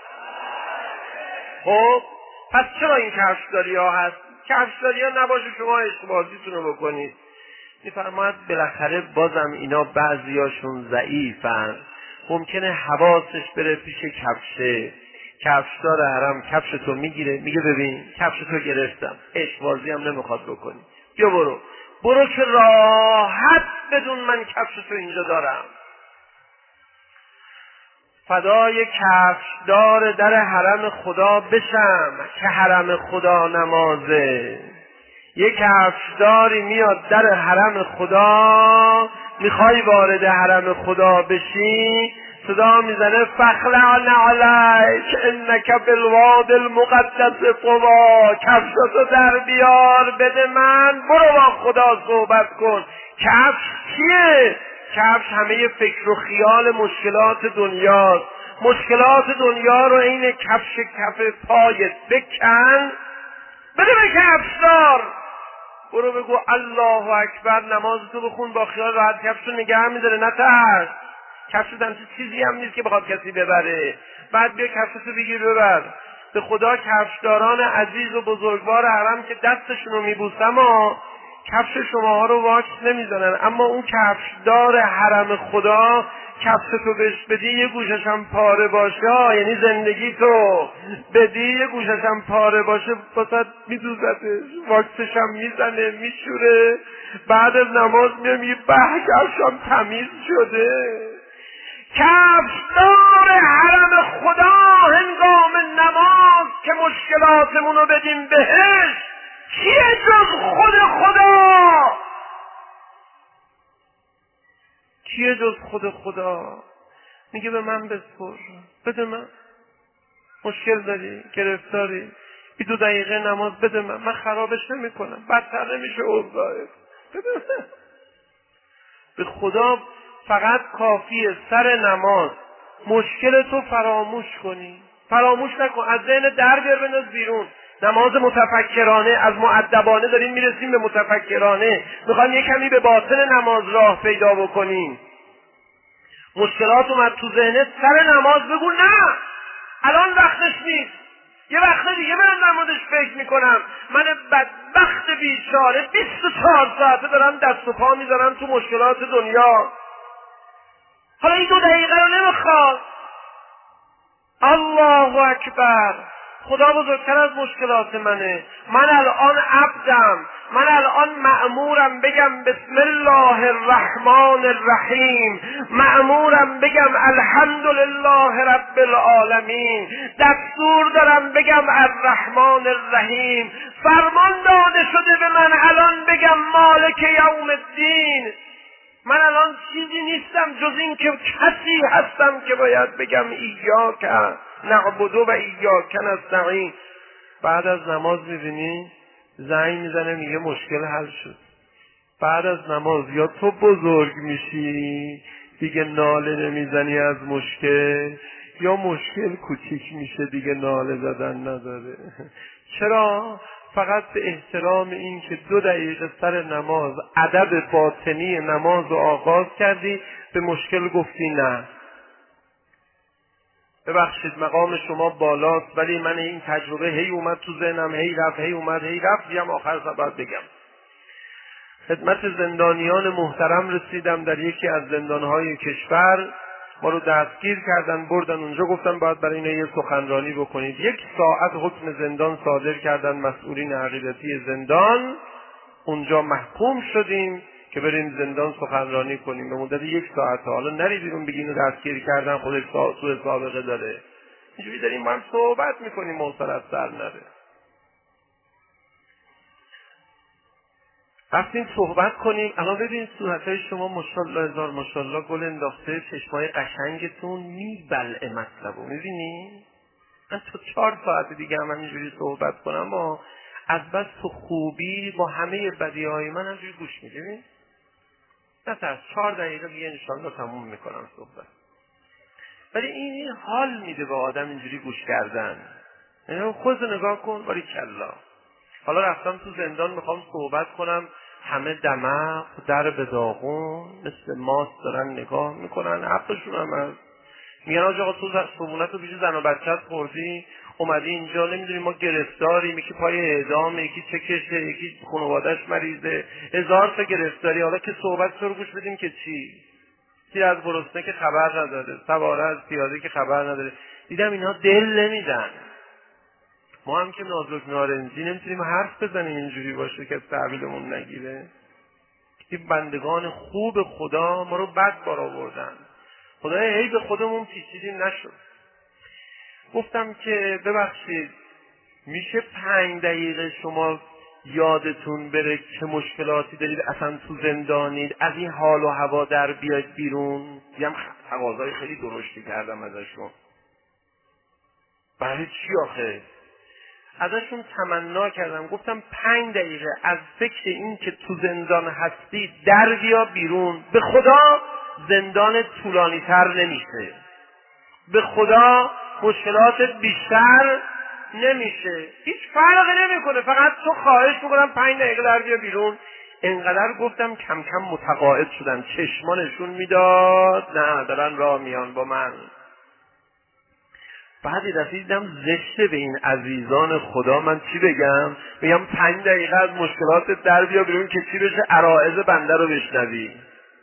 خب پس چرا این کفشداری ها هست؟ کفشداری ها نباشه شما عشقبازیتون رو بکنید. میفرماید بالاخره بازم اینا بعضیاشون ضعیفن، ممکنه حواسش بره پیش کفشه. کفشدار حرم کفش تو میگیره میگه ببین کفش تو گرفتم، عشقبازی هم نمیخواد بکنی، بیا برو برو که راحت بدون من کفش تو اینجا دارم. فدای کفشدار در حرم خدا بشم که حرم خدا نمازه. یک کفشداری میاد در حرم خدا، میخوای وارد حرم خدا بشی، صدا میزنه فخلعن علیک انک بالواد المقدس طوا، کفشتو در بیار بده من، برو با خدا صحبت کن. کفش چیه؟ کفش همه فکر و خیال مشکلات دنیاست. مشکلات دنیا رو این کفش کف پایت بکن بده به کفشدار، برو بگو الله اکبر، نمازتو بخون با خیال راحت، کفشو نگه میداره نترس. کفشو دمچه چیزی هم نیست که بخواد کسی ببره. بعد بیا کفشتو بگیر ببر. به خدا کفشداران عزیز و بزرگوار حرم که دستشونو میبوسم ها، کفش شماها رو واکس نمیزنن، اما اون کفشدار حرم خدا کفشتو بهش بدی یه گوشش هم پاره باشه، یعنی زندگی تو بدی یه گوشش هم پاره باشه واسه میدوزتش، واکسش هم میزنه میشوره، بعد از نماز میاد میگه به کفشم تمیز شده. کفشدار حرم خدا هنگام نماز که مشکلاتمونو بدیم بهش، کیه جز خود خدا؟ کیه جز خود خدا؟ میگه به من بسپر، بده من. مشکل داری، گرفتاری، بی دو دقیقه نماز بده من، من خرابش نمی کنم، بدتر نمیشه اوضاعت، بده من. به خدا فقط کافیه سر نماز مشکل تو فراموش کنی، فراموش نکن، از ذهن در بیار بنداز بیرون. نماز متفکرانه، از مؤدبانه داریم میرسیم به متفکرانه، میخوایم یه کمی به باطن نماز راه پیدا بکنیم. مشکلات اومد تو ذهنت سر نماز بگو نه الان وقتش نیست، یه وقت دیگه من نمازش فکر میکنم. من بدبخت بیچاره بیست و چهار ساعته دارم دست و پا میذارم تو مشکلات دنیا، حالا این دو دقیقه رو نمیخواد. الله اکبر، خدا بزرگتر از مشکلات منه. من الان عبدم، من الان مأمورم بگم بسم الله الرحمن الرحیم، مأمورم بگم الحمدلله رب العالمین، دستور دارم بگم الرحمن الرحیم، فرمان داده شده به من الان بگم مالک یوم الدین. من الان چیزی نیستم جز این که کسی هستم که باید بگم ایاک نعبد و ایاک نستعین. بعد از نماز میبینی زنگ میزنه میگه مشکل حل شد. بعد از نماز یا تو بزرگ میشی دیگه ناله نمیزنی از مشکل، یا مشکل کوچیک میشه دیگه ناله زدن نداره. چرا؟ فقط به احترام این که دو دقیقه سر نماز ادب باطنی نماز رو آغاز کردی، به مشکل گفتی نه ببخشید مقام شما بالاست ولی من این تجربه هی اومد تو ذهنم، هی رفت هی اومد هی رفت، دیگه آخر سبب بگم. خدمت زندانیان محترم رسیدم در یکی از زندانهای کشور. ما رو دستگیر کردن بردن اونجا، گفتن باید برای اینا یه سخنرانی بکنید. یک ساعت حکم زندان صادر کردن مسئولین عقیدتی زندان. اونجا محکوم شدیم که بریم زندان سخنرانی کنیم به مدت یک ساعت. حالا نری بیرون بگین رو دستگیر کردن خودش سوء سابقه داره. اینجوری داریم ما هم صحبت میکنیم موصل از سر نره. رفتیم صحبت کنیم. الان ببین صورتهای شما ماشاءالله هزار ماشاءالله گل انداخته، چشمای قشنگتون میبلعه مطلبو. میبینی؟ من تو چهار ساعت دیگه هم اینجوری صحبت کنم و از بس تو خوبی با همه بدیهای من همجوری گوش میدیم. نترس چهار دقیقه دیگه انشالله تموم میکنم صحبت. ولی این حال میده به آدم اینجوری گوش کردن. یعنی خودت نگاه کن باریکلا. حالا رفتم تو زندان میخوام صحبت کنم، همه دماغ در به داغون مثل ماست دارن نگاه میکنن. حقشون هم هست. میگن آقا تو صبونت رو بیشی زن و بچت خوردی اومدی اینجا، نمیدونی ما گرفتاریم، یکی پای اعدامه، یکی چکشه، یکی خانواده‌اش مریضه، هزار تا گرفتاری. حالا که صحبت رو گوش بدیم که چی؟ کی از گرسنه که خبر نداره، سواره از پیاده که خبر نداره. دیدم اینا دل نمیدن. ما هم که نازک نارنجی نمیتونیم حرف بزنیم اینجوری باشه که تحویلمون نگیره. این بندگان خوب خدا ما رو بد بار آوردن. خدای هی به خودمون پیچیدیم نشد. گفتم که ببخشید میشه پنج دقیقه شما یادتون بره چه مشکلاتی دارید، اصلا تو زندانید، از این حال و هوا در بیاید بیرون. دیدم تقاضای خیلی درشتی کردم ازشون. برای چی آخه؟ ازشون تمنا کردم، گفتم پنج دقیقه از فکر این که تو زندان هستی در بیا بیرون. به خدا زندان طولانی تر نمیشه، به خدا مشکلاتت بیشتر نمیشه، هیچ فرقی نمیکنه. فقط تو خواهش میکنم پنج دقیقه در بیا بیرون. انقدر گفتم کم کم متقاعد شدن، چشمانشون میداد نه دارن راه میان با من. بعد رسیدم زشته به این عزیزان خدا من چی بگم؟ بگم پنج دقیقه از مشکلات در بیا بیرون که چی بشه؟ عرائض بنده رو بشنوی.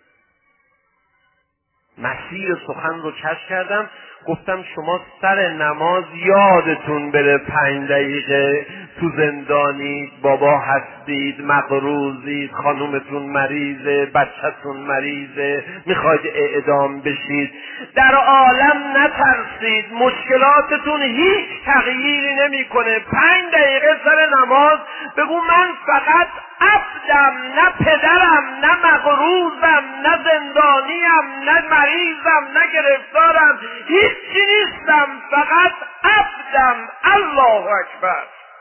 مسیر سخن رو کش کردم. گفتم شما سر نماز یادتون بره پنج دقیقه تو زندانید، بابا هستید، مقروضید، خانومتون مریضه، بچه‌تون مریضه، میخواید اعدام بشید، در عالم نترسید، مشکلاتتون هیچ تغییری نمیکنه. پنج دقیقه سر نماز بگو من فقط عبدم، نه پدرم، نه مقروضم، نه زندانیم، نه مریضم، نه گرفتارم، هیچی نیستم، فقط عبدم. الله اکبر.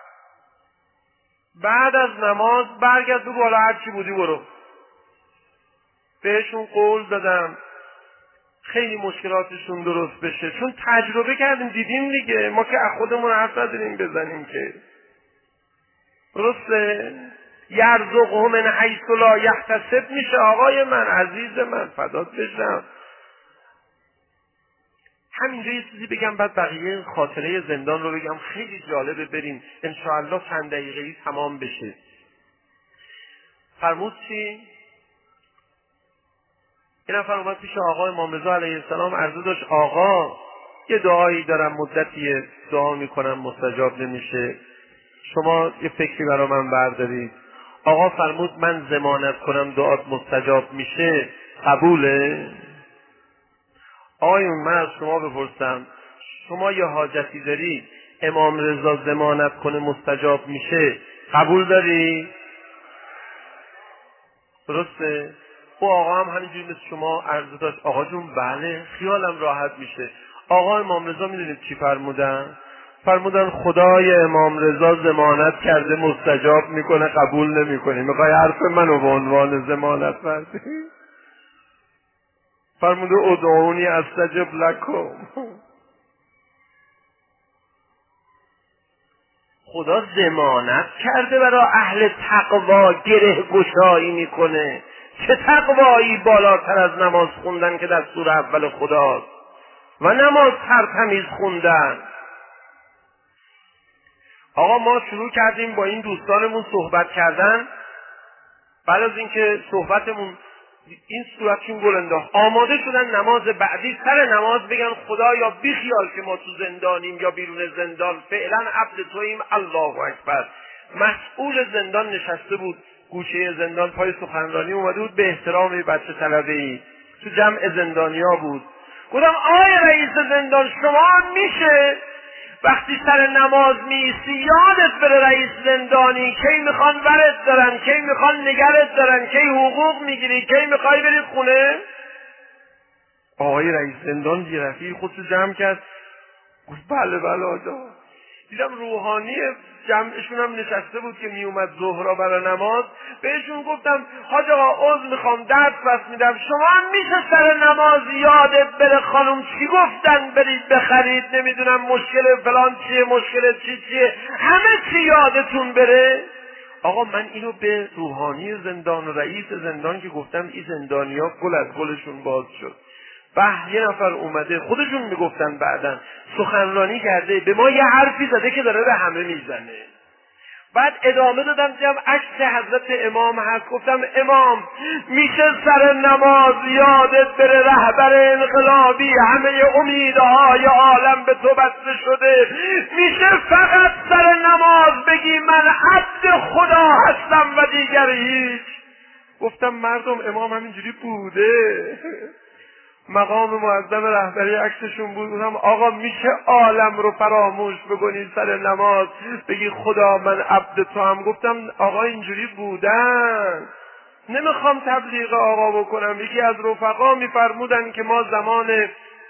بعد از نماز برگرد بگو حالا هر چی بودی برو. بهشون قول دادم خیلی مشکلاتشون درست بشه، چون تجربه کردیم دیدیم دیگه. ما که از خودمون حرف نداریم بزنیم که. درسته؟ یرزقهم من حیث لا یحتسب میشه. آقای من، عزیز من، فدات بشم. همینجا یه چیزی بگم بعد بقیه خاطره زندان رو بگم، خیلی جالبه. بریم انشاءالله چند دقیقه‌ای تمام بشه. فرمود چی؟ این نفر اومد پیش آقا امام رضا علیه السلام عرضه داشت آقا یه دعایی دارم مدتی دعا میکنم مستجاب نمیشه، شما یه فکری برا من بردارید. آقا فرمود من ضمانت کنم دعات مستجاب میشه، قبوله؟ آقایون من از شما بپرسم، شما یه حاجتی دارید امام رضا ضمانت کنه مستجاب میشه، قبول داری؟ درسته؟ او آقا هم همینجوری مثل شما عرض داشت، آقا جون بله خیالم راحت میشه. آقا امام رضا میدونید چی فرمودن؟ فرمودن خدای امام رضا ضمانت کرده مستجاب میکنه، قبول نمیکنه. میخوای حرف منو به عنوان ضمانت بردی؟ فرموده ادعونی استجب لکم. خدا ضمانت کرده برای اهل تقوا گره گشایی میکنه. چه تقوایی بالاتر از نماز خوندن که دستور اول خداست و نماز ترتمیز خوندن. آقا ما شروع کردیم با این دوستانمون صحبت کردن. بعد از اینکه صحبتمون این صورتشون گل انداخت، آماده شدن نماز بعدی سر نماز بگن خدایا بی خیال که ما تو زندانیم یا بیرون زندان، فعلا عبد توییم، الله اکبر. مسئول زندان نشسته بود گوشه زندان، پای سخنرانی اومده بود به احترام بچه طلبه‌ای تو جمع زندانیا بود. گفتم آقای رئیس زندان شما میشه وقتی سر نماز میستی یادت بره رئیس زندانی کی میخوان ورد دارن، کی میخوان نگرت دارن، کی حقوق میگیری، کی میخوای بری خونه؟ آقای رئیس زندان جرفی خودشو جمع کرد گفت بله بله آجا. دیدم روحانی جمعشون هم نشسته بود که میومد ظهرا برای نماز. بهشون گفتم حاج آقا عذر میخوام درس بس میدم، شما هم میشه سر نماز یادت بره خانم چی گفتن برید بخرید، نمیدونم مشکل فلان چیه، مشکل چی چیه، همه چی یادتون بره؟ آقا من اینو به روحانی زندان و رئیس زندان که گفتم این زندانیا گل از گلشون باز شد. به یه نفر اومده خودشون میگفتن بعدن سخنرانی کرده به ما یه حرفی زده که داره به همه میزنه. بعد ادامه دادم دیدم عکس حضرت امام هست. گفتم امام میشه سر نماز یادت بره رهبر انقلابی، همه امیدهای عالم به تو بسته شده، میشه فقط سر نماز بگی من عبد خدا هستم و دیگر هیچ. گفتم مردم امام همینجوری بوده، مقام معظم رهبری عکسشون بود. گفتم آقا میشه عالم رو فراموش بکنی سر نماز بگی خدا من عبد تو هم؟ گفتم آقا اینجوری بودن، نمیخوام تبلیغ آقا بکنم. یکی از رفقا میفرمودن که ما زمان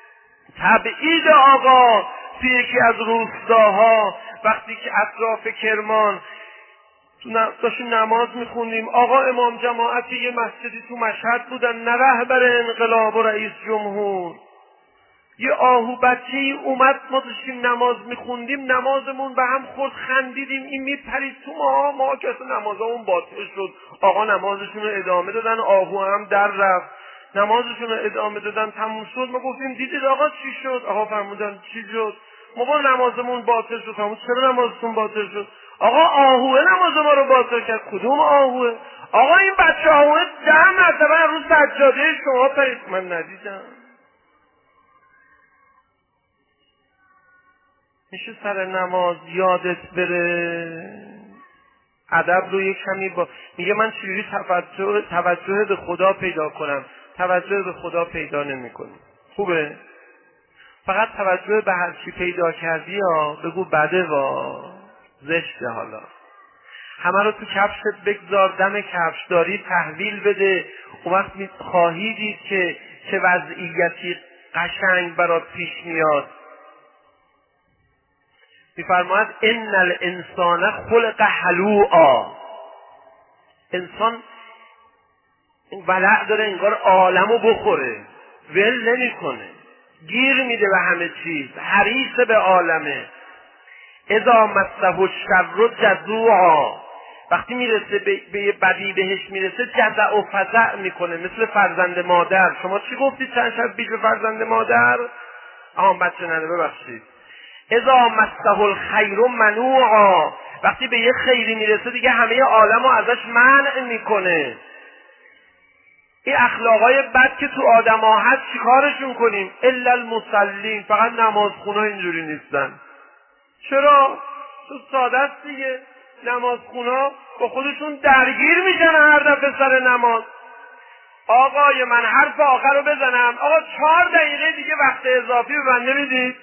تبعید آقا توی یکی از روستاها وقتی که اطراف کرمان داشتیم نماز میخوندیم، آقا امام جماعتی یه مسجدی تو مشهد بودن، نه رهبر انقلاب و رئیس جمهور، یه آهو بچه‌ای اومد، ما داشتیم نماز میخوندیم، نمازمون به هم خورد، خندیدیم، این میپرید تو ما، ما که اصلا نمازمون باطل شد. آقا نمازشون رو ادامه دادن، آهو هم در رفت، نمازشون رو ادامه دادن، تموم شد. ما گفتیم دیدید آقا چی شد؟ آقا فرمودن چی شد؟ ما با نمازمون باطل شد. فرمود چرا نمازتون باطل شد؟ آقا آهوه نماز ما رو باطل کرد. کدوم آهوه؟ آقا این بچه آهوه ده مرتبه روز سجاده شما پرید. من ندیدم. میشه سر نماز یادت بره ادب رو یک کمی با میگه من چجوری توجه توجه به خدا پیدا کنم؟ توجه به خدا پیدا نمی‌کنی. خوبه؟ فقط توجه به هر چی پیدا کردی ها بگو بده وا زشته. حالا همه رو تو کفشت بگذار، دم کفشداری تحویل بده. اون وقت خواهی دید که چه وضعیتی قشنگ برات پیش میاد. میفرماید ان الانسان خلق هلوعا، انسان ولع داره انگار عالمو بخوره، ول نمیکنه، گیر میده به همه چیز، حریص به عالمه. اذا مسه الشر جزوعا، وقتی میرسه به, به بدی بهش میرسه جزع و فزع میکنه، مثل فرزند مادر. شما چی گفتید چند شب پیش به فرزند مادر؟ آها بچه ننه ببخشید. اذا مسه الخیر منوعا، وقتی به یه خیری میرسه دیگه همه عالمو ازش منع میکنه. این اخلاقای بد که تو آدم ها هست چیکارشون کنیم؟ الا المصلین، فقط نمازخونا اینجوری نیستن. چرا؟ تو ساده است دیگه. نمازخونا با خودشون درگیر میشن هر دفعه سر نماز. آقای من حرف آخر رو بزنم، آقا چهار دقیقه دیگه وقت اضافی به من نمیدید؟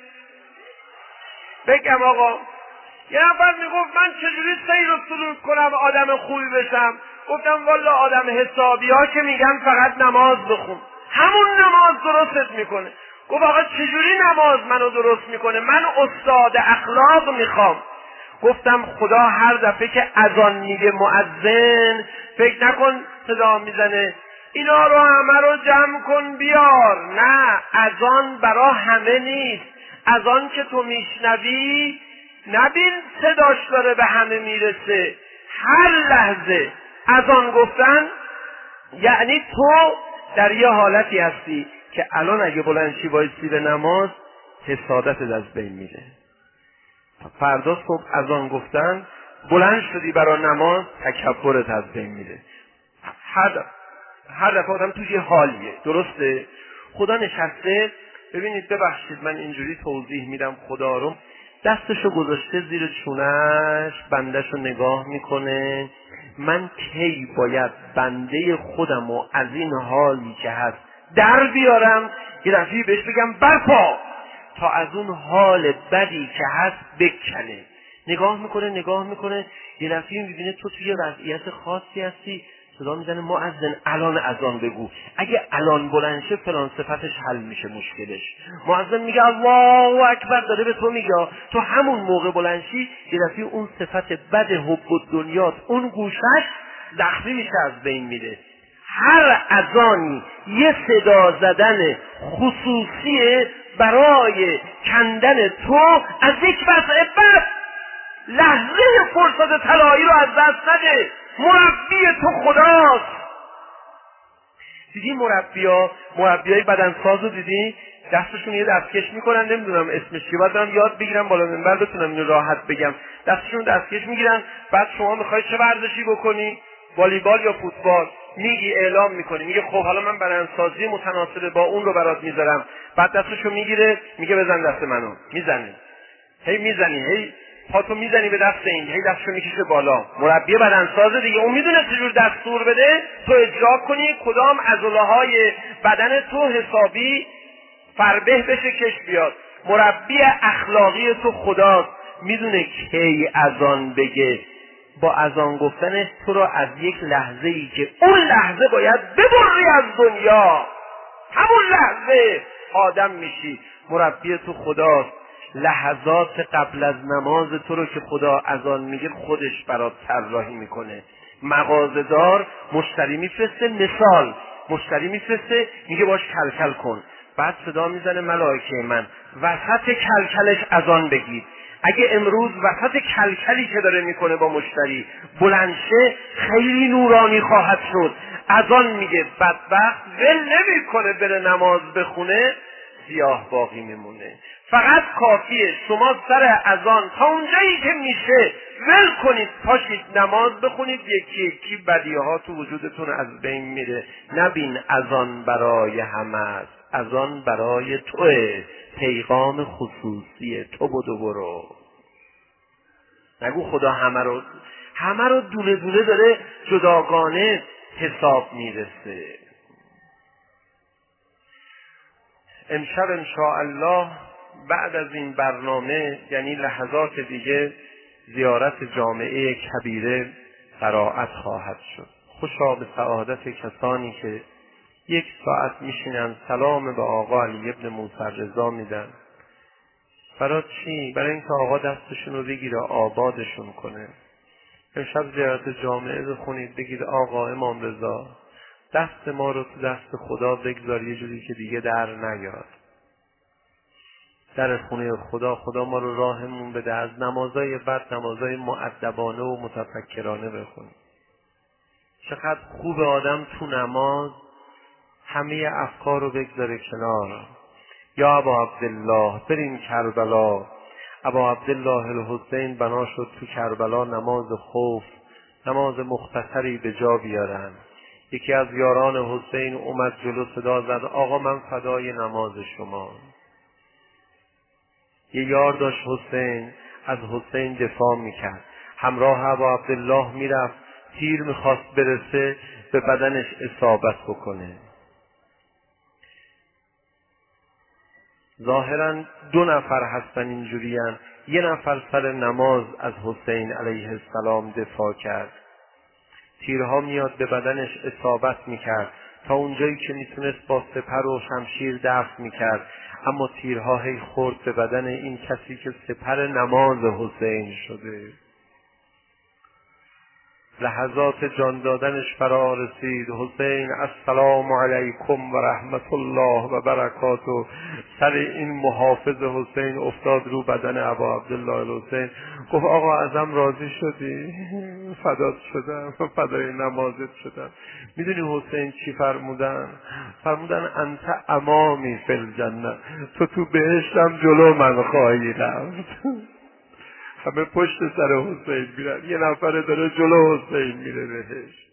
بگم آقا یه نفر میگفت من چجوری سیر و سلوک کنم آدم خوبی بشم؟ گفتم والا آدم حسابی ها که میگن فقط نماز بخون، همون نماز درستت میکنه. گفت آقا چجوری نماز منو درست میکنه؟ من استاد اخلاق میخوام. گفتم خدا هر دفعه که اذان میگه مؤذن، فکر نکن صدا میزنه اینا رو همه رو جمع کن بیار. نه، اذان برا همه نیست. اذان که تو میشنوی نبین صداش داره به همه میرسه. هر لحظه اذان گفتن یعنی تو در یه حالتی هستی که الان اگه بلند شی وایسی به نماز حسادتت از بین میره. فردا صبح اذان گفتن بلند شدی برای نماز تکبرت از بین میره. هر دفعه هر دفعه آدم توش یه حالیه. درسته؟ خدا نشسته، ببینید ببخشید من اینجوری توضیح میدم، خدا رو دستشو گذاشته زیر چونش، بندهشو نگاه میکنه. من کی باید بنده خودم و از این حالی که هست در بیارم یه دفعه بهش بگم برپا تا از اون حال بدی که هست بکنه. نگاه میکنه نگاه میکنه یه دفعه میبینه تو توی وضعیت خاصی هستی، صدا میزنه مؤذن الان اذان بگو. اگه الان بلند شه فلان صفتش حل میشه مشکلش. مؤذن میگه الله اکبر داره به تو میگه، تو همون موقع بلند شی یه دفعه اون صفت بد حب دنیات اون گوشش زخمی میشه از بین میره. هر اذانی یه صدا زدن خصوصیه برای کندن تو از یک وضع بد. لحظه فرصت طلایی رو از دست نده. مربی تو خداست. دیدی مربیا مربیای بدنساز رو دیدی دستشون یه دستکش میکنن، نمیدونم اسمش چیه، باید برم یاد بگیرم بالا منبر بتونم اینو راحت بگم. دستشون دستکش میگیرن، بعد شما میخوای چه ورزشی بکنی، والیبال یا فوتبال، میگی اعلام میکنی، میگه خب حالا من بدنسازی متناسب با اون رو برات میذارم. بعد دستشو میگیره میگه بزن دست منو، میزنی، هی میزنی، هی پاتو میزنی به دست این، هی دستشو میکشه بالا. مربی بدنساز دیگه، اون میدونه چجور دستور بده تو اجرا کنی کدام عضله‌های بدن تو حسابی فربه بشه کش بیاد. مربی اخلاقی تو خداست، میدونه کی اذان بگه. با اذان گفتن تو رو از یک لحظه ای که اون لحظه باید ببری از دنیا، همون لحظه آدم میشی. مربی تو خداست. لحظات قبل از نماز تو رو که خدا اذان میگه خودش برات طراحی میکنه. مغازه‌دار مشتری میفرسته، مثال مشتری میفرسته میگه باش کلکل کن، بعد صدا میزنه ملائکه من وسط کلکلش اذان بگید. اگه امروز وسط کلکلی که داره میکنه با مشتری بلند شه خیلی نورانی خواهد شد. اذان میگه بدبخت ول نمیکنه بره نماز بخونه، سیاه باقی میمونه. فقط کافیه شما سر اذان تا اونجایی که میشه ول کنید، پاشید نماز بخونید، یکی یکی بدیها تو وجودتون از بین میره. نبین اذان برای همه است، اذان برای توه، پیغام خصوصیه، تو بدو برو. نگو خدا همه رو همه رو دونه دونه داره جداگانه حساب میرسه. امشب انشاءالله بعد از این برنامه یعنی لحظات دیگه زیارت جامعه کبیره قرائت خواهد شد. خوشا به سعادت کسانی که یک ساعت میشینن سلام به آقا علی ابن موسی رضا میدن. برای چی؟ برای اینکه آقا دستشون رو بگیره آبادشون کنه. امشب زیارت جامعه بخونید، بگید آقا امام رضا دست ما رو تو دست خدا بگذار یه جوری که دیگه در نیاد. در خونه خدا خدا ما رو راهمون بده، از نمازای بد نمازای مؤدبانه و متفکرانه بخون. چقدر خوب آدم تو نماز همه افکار رو بگذاره کنار. یا ابا عبدالله بریم کربلا. ابا عبدالله الحسین بنا شد تو کربلا نماز خوف، نماز مختصری به جا بیارن. یکی از یاران حسین اومد جلو صدا زد آقا من فدای نماز شما. یه یار داشت حسین، از حسین دفاع میکرد، همراه ابا عبدالله میرفت، تیر میخواست برسه به بدنش اصابت بکنه. ظاهرا دو نفر هستن اینجورین، یه نفر سر نماز از حسین علیه السلام دفاع کرد، تیرها میاد به بدنش اصابت میکرد تا اونجایی که میتونست با سپر و شمشیر دفع میکرد، اما تیرها هی خورد به بدن این کسی که سپر نماز حسین شده. لحظات جان دادنش فرا رسید. حسین السلام علیکم و رحمت الله و برکاته. سر این محافظ حسین افتاد رو بدن ابا عبدالله الحسین، گفت آقا ازم راضی شدی؟ فدات شدم، فدای نمازت شدم. میدونی حسین چی فرمودن؟ فرمودن انت امامی فی الجنه، تو تو بهشتم جلو من خواهی رفت. همه پشت سر حسین میرن، یه نفره داره جلو حسین میره بهشت.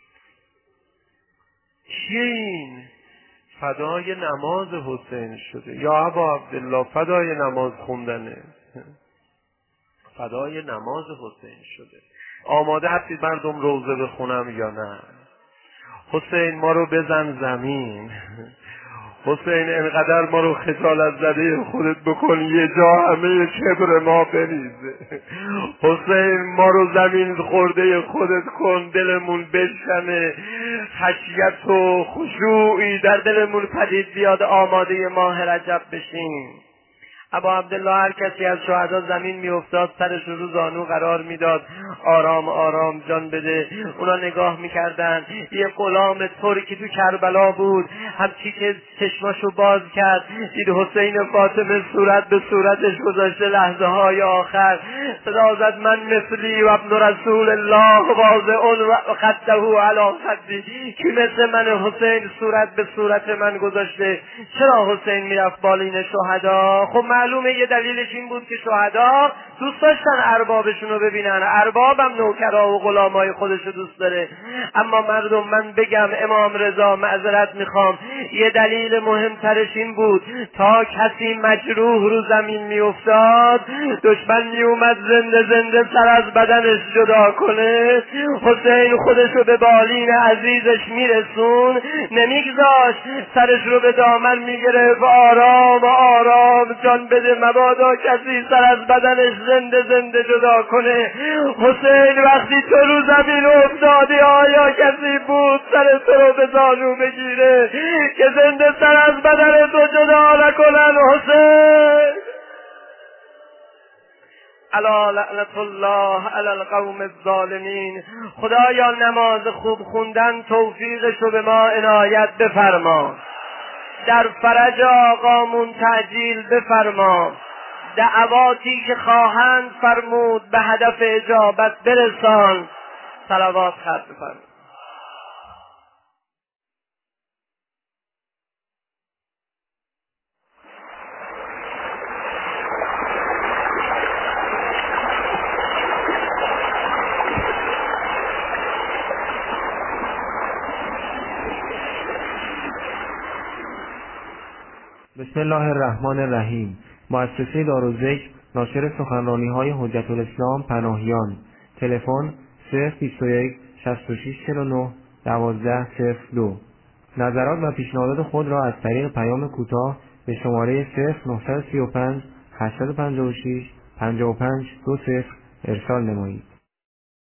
چیه این؟ فدای نماز حسین شده. یا ابا عبدالله فدای نماز خوندنه، فدای نماز حسین شده. آماده هستید مردم روزه بخونم یا نه؟ حسین ما رو بزن زمین، حسین انقدر ما رو خجالت زده خودت بکن یه جا همه کبر ما بریزه. حسین ما رو زمین خورده خودت کن، دلمون بشکنه، خشیت و خشوعی در دلمون پدید بیاد، آماده ماه رجب بشیم. ابا عبدالله هر کسی از شهدا زمین می افتاد سرش رو زانو قرار میداد، آرام آرام جان بده. اونا نگاه میکردن، یه غلام ترکی تو کربلا بود، همچی که چشماشو باز کرد دید حسین فاطمه صورت به صورتش گذاشته. لحظه های آخر صدا زد من مثلی و ابن رسول الله واضعون و خده علی خدی، کی مثل من حسین صورت به صورت من گذاشته؟ چرا حسین میرفت بالین شهدا؟ خب معلومه یه دلیلش این بود که شهدا دوست داشتن اربابشون رو ببینن، اربابم نوکرها و غلامای خودش رو دوست داره. اما مردم من بگم امام رضا معذرت میخوام، یه دلیل مهمترش این بود تا کسی مجروح رو زمین میافتاد دشمن میومد زنده زنده سر از بدنش جدا کنه، حسین خودش رو به بالین عزیزش میرسون، نمیگذاشت، سرش رو به دامن میگرفت، آرام آرام جان بده مبادا کسی سر از بدنش زنده زنده جدا کنه. حسین وقتی تو رو زمین افتادی آیا کسی بود سر تو رو به زانو بگیره که زنده سر از بدن تو جدا نکنن؟ حسین الا لعنت الله علی القوم الظالمین. خدایا نماز خوب خوندن توفیقش رو به ما عنایت بفرما، در فرج آقامون تعجیل بفرما، دعواتی که خواهند فرمود به هدف اجابت برسان. صلوات خط بفرما. بسم الله الرحمن الرحیم. مؤسسه دارالذکر ناشر سخنرانی‌های حجت الاسلام پناهیان. تلفن صفر بیست و یک شصت و شش چهل و نه دوازده صفر دو. نظرات و پیشنهادات خود را از طریق پیام کوتاه به شماره صفر نه سه پنج هشت پنج شش پنج پنج دو صفر ارسال نمایید.